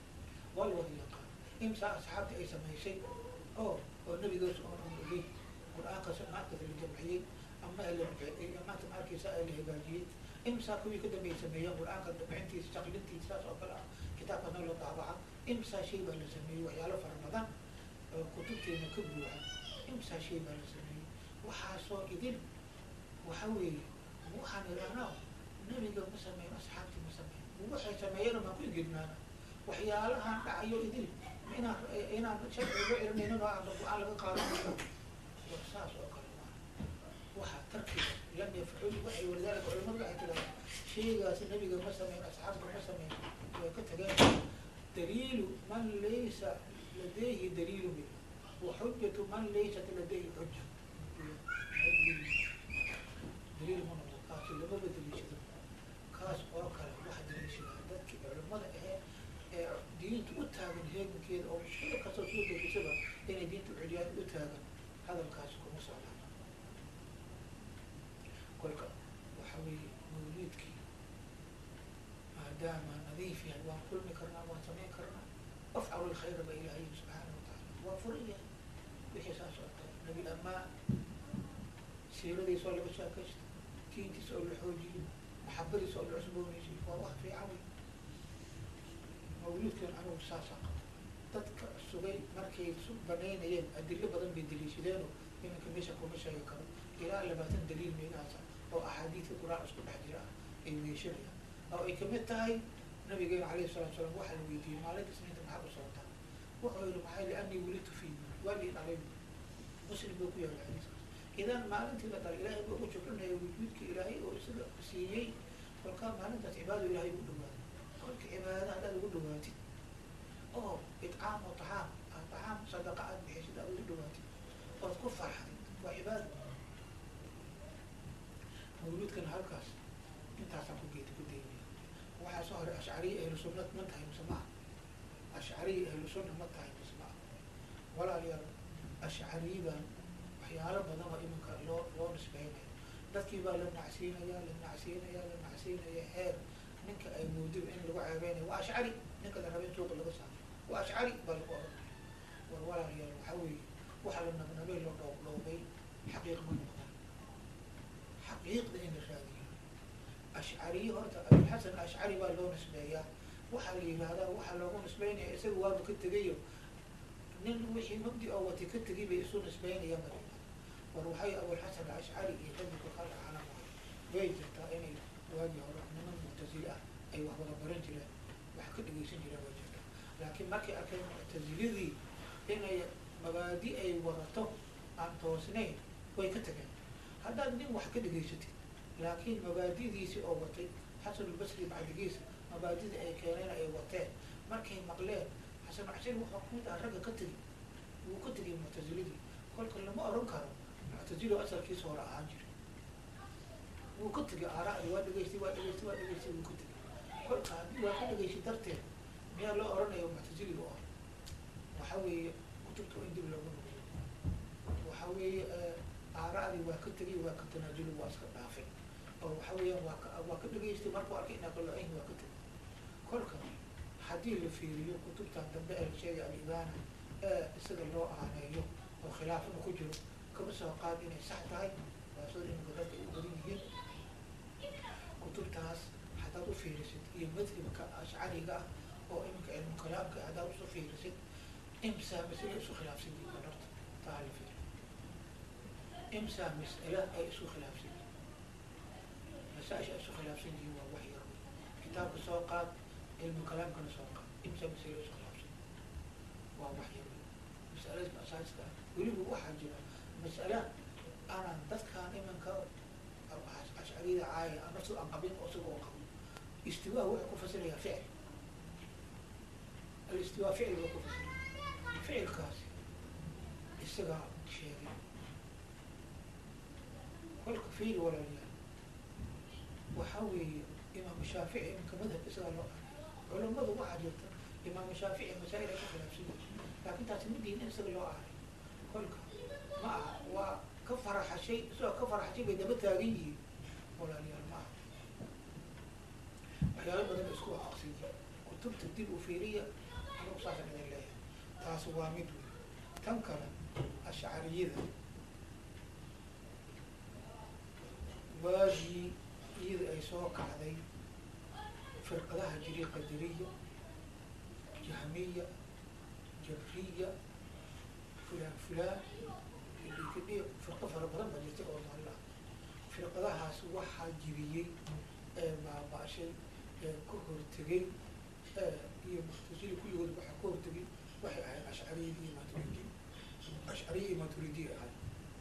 waa la wada yaqaan imsaa asxaabta ay samaysay oo oo nabigaas oon ogeyn qur-aanka maarkasa la jamciyey ama la maanta maarkiisa la hagaajiyey imsaa kuwii ka dambeeyay sameeyeen qur-aanka dabcintiisa shaqlintiisa saas oo kale ah kitaabkana loo daabaca imsaa shay baa la sameeyey waxyaalo fara badan oo kutubteena ka buuxa imsaa shay baa la sameeyey waxaasoo idin waxa weeye waxaan idhahnaa nabiga ma sameyn asxaabtii ma sameyn waxay sameeyeen maan ku igidnaana waxyaalahan dhacayo idin inaan inaan sharci ugu celinaynin oo aan go-aan laga qaadanayo saas oo kale maa waxaa tarkiga lam yafcul waxay walidaalika culimadu waxay tidhahdaan shaygaasi nabiga ma sameyn asxaabta ma sameyn way ka tageen daliilu man laysa ladayhi daliilu bi wa xujatu man laysat ladayhi xuja daliil ma noqdo kaasi lamaba daliishado kaas oo kale waxa daliishadaa dadkii culimada ahee ee diinta u taagan heegankeeda oo mushkila kastoo soo dejisaba inay diinta uceliyaan u taagan hadalkaasi kuma socdaan kolka waxa weeye mawliidkii maadaama nadiif yahay waan kulmi karnaa waan samayn karnaa afcalu lkhayra ba ilaahay subxaana watacaala waa furan yahay wixii saas oo kale nabi amaa siiradiisa oo laga shaakaysto diintiisa oo la xoojiyo maxabadiisa oo la cusboonaysiyo waa wax fiican wey mawluudkan anugu saasa qabta dadka sugay markay su banaynayeen adilo badan bay daliishadeenoo iminka meesha kuma sheegi karo ilaa labaatan daliil meelahaasa oo axaadiidka qur-aan isku dhex jira ah ay weeshanayaan oo ay kamid tahay nabigeena alayhi salatu salaam waxaa la weydiiyey maalinta isniinta maxaad u socotaa wuxuu yihi maxaa lianii wulidtu fii waa lii dhalay muslim buu ku yaala xadiiskaas idan maalintii la dhalay ilaahay buu ugu shukrinaya wujuudka ilaahay oo isaga siiyey kolkaa maalintaas cibaado ilaahay ugu dhawaaday kolka cibaada haddaad ugu dhawaatid oo idcaam oo taxaam aad taxaam sadaqa aad bixisid aad ugu dhawaatid ood ku farxdid waa cibaado mawluudkan halkaas intaasaan ku geeta ku daynaya waxaa soo horay ashcariya ahlu sunna ma tahay mise maa ashcariya ahlu sunna ma tahay mise maa walaalayaal ashcariyadan waxyaalo badan oo iminka loo loo nisbeynayo dadkii baa la nacsiinaya la nacsiinaya la nacsiinaya heer ninka ay moodib in lagu ceebeynayo waa ashcari ninka la raba in suuqa laga saaro waa ashcari baa lagu oranaya war walaalayaal waxaa weeye waxaa la nabnabay loo dhoob dhoobay xaqiiq ma noqda xaqiiqda in la raadiyo ashcariye horta abulxasan ashcari baa loo nisbeeyaa waxaa la yihahdaa waxaa loogu nisbeynaya isaga waaba ka tegayo nin wixii mabdi oo watay ka tegay bay isu nisbeynaya ma war waxay abulxasan ashcari iyo rabika kala calaamahay way jirtaa inay waagii hore niman muctazili ah ay wax wada baran jireen wax ka dhegeysan jireen waa jirta laakiin markay arkeen muctaziladii inay mabaadi ay wadato aan toosnayn way ka tageen haddaad nin wax ka dhegeysatid laakiin mabaadidiisi oo watay xasanulbasri bacdigiisa mabaadida ay keeneen ay wateen markay maqleen xasan ashari wuxuu kumid ah ragga ka tegi wuu ka tegay muctaziladii kolka lama oran karo muctazilo asalkiisa hore ahaan jira wuu ka tegay aaraadi waa dhegeystay waa dhegeystay waa dhegeystay wuu ka tegay kolka haddii waa ka dhegeystay darteed miyaa loo oranayo muctaziliga oo waxa weeye kutubta in dib looga noqdo waxa weeye aaraadi waa ka tegay waa ka tanaajuli waa iska dhaafay oo waxa weeyaan waa ka waa ka dhegeystay markuu arkay inaa qalo-ayn waa ka tegay kolka haddii la fiiriyo kutubtan dambe ee la sheegay alibaana ee isaga loo aaneeyo oo khilaafana ku jiro kama soo qaad inay sax tahay waa soo iminka dadka u badan yihiin kutubtaas haddaad u fiirisid iyo madhabka ashcariga ah oo iminka cilmu kalaamka haddaad usu fiirisid imsaa masale isu khilaafsan yihiin horta taa la fiiriyo imsaa mas'ala ay isu khilaafsan yihiin masaaisha isu khilaafsan yihiin waa wax yar kitaabka soo qaad cilmu kalaamkana soo qaad imsaa masale isu khilaafsan waa wax yar mas'alada asaaska weliba waxaa jira mas'ala aanan dadkaan imanka ashcariyada caaya aan naftu aan qabin oo isaga oo qabin istiwaa wuxuu ku fasirayaa ficil alistiwaa ficil buu ku fasiraya ficilkaasi isagaa sheegay kolka fiil walaalayaal waxaa weeye imaamu shaafici iminka madhab isagaa loo arkay culamadu waxaa jirta imaamu shaafici masaa'il ay ku khilaafsan yihiin laakin taasi midiin in isaga loo aray kolka ma aha waa ka faraxashay isagoo ka faraxashay bay daba taagan yihiin walaalayaal ma aha waxyaalo badan ba isku waafaqsan yihiin kutubta dib u fiiriya anugu saasaan idin leeyahay taas waa mid wey tan kale ashcariyada waagii iyada ay soo kacday firqadaha jiray qadariya jahmiya jabriya fulaan fulaan kadhiyo firqo fara badan baa jirtay oo maalla firqadahaas waxaa jibiyey ee baaba-ashay ee ka hortegay iyo muctasili kulligood waxaa ka hortegay waxay ahayd ashcariyad iyo maturidi ashcariya iyo maturidi ahayd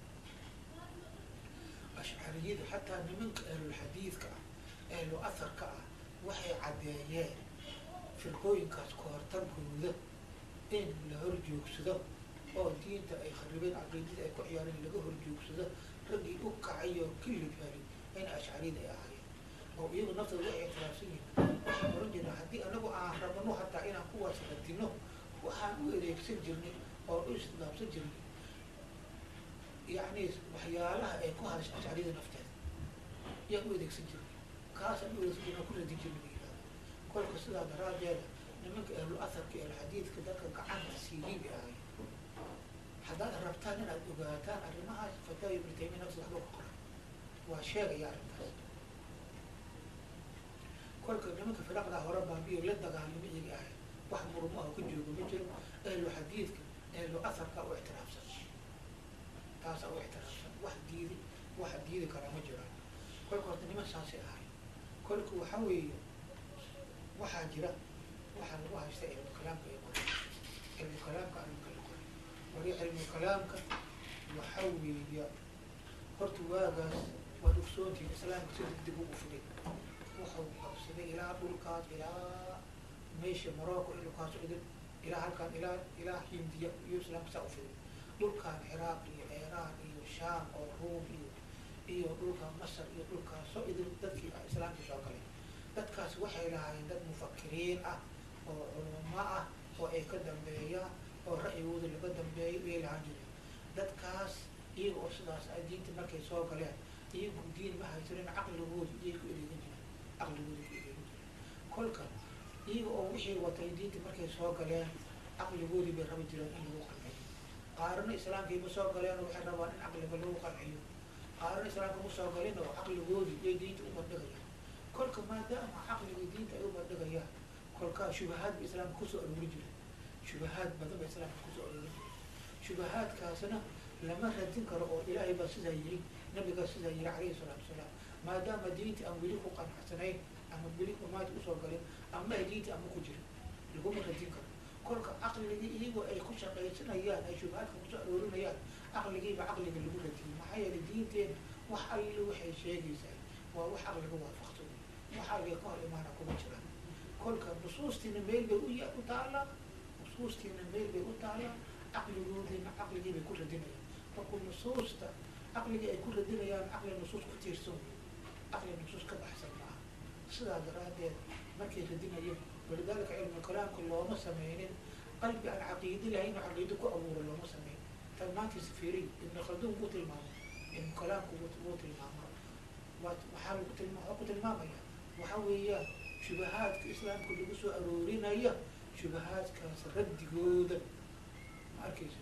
ashcariyadu xataa nimanka ahlulxadiidka ah ahlu atharka ah waxay caddeeyeen firqooyinkaas ka hortagooda in la horjoogsado oo diinta ay kharibeen caqiidada ay ku ciyaareen laga horjoogsado raggii u kacayo kilibali in ashcariyada ay ahaayeen oo iyagu naftooda way ictiraafsan yihin waxaan oran jirnaa haddii anagu aan rabano hataa inaan kuwaas radino waxaan u adeegsan jirnay oo u isdaabsan jirnay yani waxyaalaha ay ku hadasha ashcariyada nafteeda ayaan u adeegsan jirnay kaasaan u adeegsan jirna ku radin jirnay ba yihahda kolka sidaa daraadeeda nimanka ahlu atharka iyo alxadiidka dadka gacanta siiyey bay ahaayeen haddaad rabtaan inaad ogaataan arrimahaas fataawi ibnu taymiya nafsi waxba ku qoran waa sheegaya arrintaas kolka nimanka firaqdaa hore baabiyo la dagaalamo iyaga ahayd wax murmo ah ka joogo ma jiro ahlu xadiidka ahlu atharka u ictiraafsan taasa u ictiraafsan wax diidi waxa diidi karaa ma jiraan kolka horta niman saasay ahay kolka waxa weeye waxaa jira waxaa lagu haysta cilmu kalaamka iyo qor cilmu kalaamka arrinka la qoray wali cilmu kalaamka waxa weeya horta waagaas waad ogsoontihin islaamka si degdeg ugu fiday wuxuu qabsaday ilaa dhulkaas ilaa meesha morocco dhulkaas idin ilaa halkaan ilaa ilaa hindiya iyo islaamka saa u fiday dhulkaan ciraaq iyo iiraan iyo shaam oo ruum iyo iyo dhulkaan masar iyo dhulkaasoo idin dadkii islaamka soo galay dadkaas waxay lahaayeen dad mufakiriin ah oo culamo ah oo ay ka dambeeyaan oo ra'yigooda laga dambeeyo bay lahaan jireen dadkaas iyaga oo sidaas ay diinta markay soo galeen iyagu diin ma haysanin caqligooda iyay ku ereegan jireen caqligooda ku ereegan jireen kolka iyaga oo wixii watay diinta markay soo galeen caqligoodii bay rabi jireen in lagu qanciyo qaarna islaamkii ma soo galeen oo waxay rabaan in caqliga lagu qanciyo qaarna islaamka ma soo galin oo caqligoodii iyay diinta u bandhigayaan kolka maadaama caqliga diinta ay u bandhigayaan kolkaa shubahaad ba islaamka kusoo aroori jira shubahaad badan ba islaamka kusoo aroori jira shubahaadkaasna lama radin karo oo ilaahay baa sidaa yiri nabigaa sidaa yiri calayhi salaatu wasalaam maadaama diinta aan weli ku qanacsanayn ama weli umaad usoo galin ama ay diinta ama ku jirin laguma radin karo kolka caqligii iyagoo ay ku shaqaysanayaan ay shubahaadka kusoo aroorinayaan caqligiiba caqliga lagu radiyay maxaa yeelay diinteena wax alle waxay sheegaysaa waa wax caqliga waafaqsan wax caqliga ka hor imaana kuma jiraan kolka nusuustiina meel bay u ya u taalaa nusuustiina meel bay u taalaa caqligoodiina caqligii bay ku radinayaan markuu nusuusta caqligii ay ku radinayaan caqli nusuus ku tiirsan caqli nusuus ka baxsan maaha sidaa daraadeed markay radinayeen walidaalika cilmu kalaamka looma sameynin qalbi aan caqiidi lahayn oo caqiido ku abuura looma sameyn tan maanta safiriy ibn khaldun wuu tilmaamay cilmu kalaamka wuu tilmaama waxaa lagu tilma waxaa ku tilmaamaya waxa weeyaan shubahaadka islaamka lagu soo aroorinaya shubahaadkaas raddigooda ma arkaysa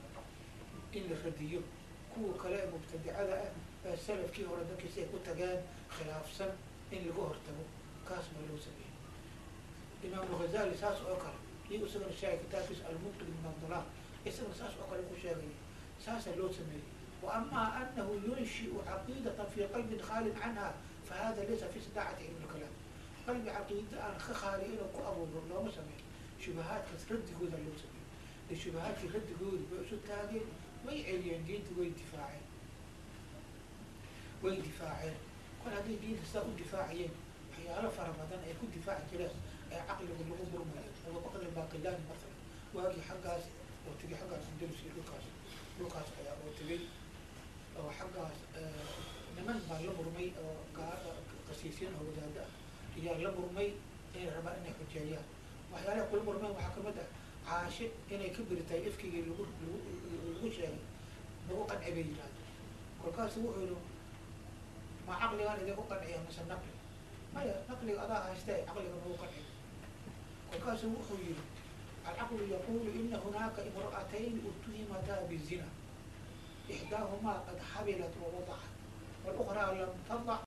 in la radiyo kuwa kale ee mubtadicada ah ee salafkii hore dadkiisi ay ku tagaan khilaafsan in laga hortago kaas baa loo sameeyey imaamu ghazali saas oo kale iyo isagana sheegay kitaabkiisa almuqrid min adalaal isagana saas oo kale ku sheegaya saasaa loo sameeyey وأما أنه ينشئ عقيدة في قلب خال عنها فهذا ليس في استطاعة علم الكلام قلب عقيدة أنا خالي إنه كأبو الله مسمى شبهات رد جود اللي مسمى الشبهات في رد جود بأسود تاجي ما يعلن دين وين دفاعي وين دفاعي كل هذه دين تستوي دفاعيين حياله فرمضان يكون دفاع كلاس عقل باللغة برمجة هو بقول الباقلاني مثلا واجي حقاس وتجي حقاس ندرس لوكاس لوكاس وتجي oo xaggaas niman baa la murmay oo qasiisiin oo wadaada ayaa la murmay inay rabaan inay xujeeyaan waxyaalaha kula murmeen waxaa kamid ah caashe inay ka biritay ifkigii lagu lagu sheegay lagu qancay bay yidhaahdo kolkaas wuxuu yidhi ma caqligaan idinku qanciya mase naqli maya naqliga adaa haystee caqliga nagu qanciy kolkaas wuxuu yidhi alcaqlu yaqulu ina hunaaka imra'atayn utuhimataa bizina إحداهما قد حبلت ووضعت والأخرى لم تضع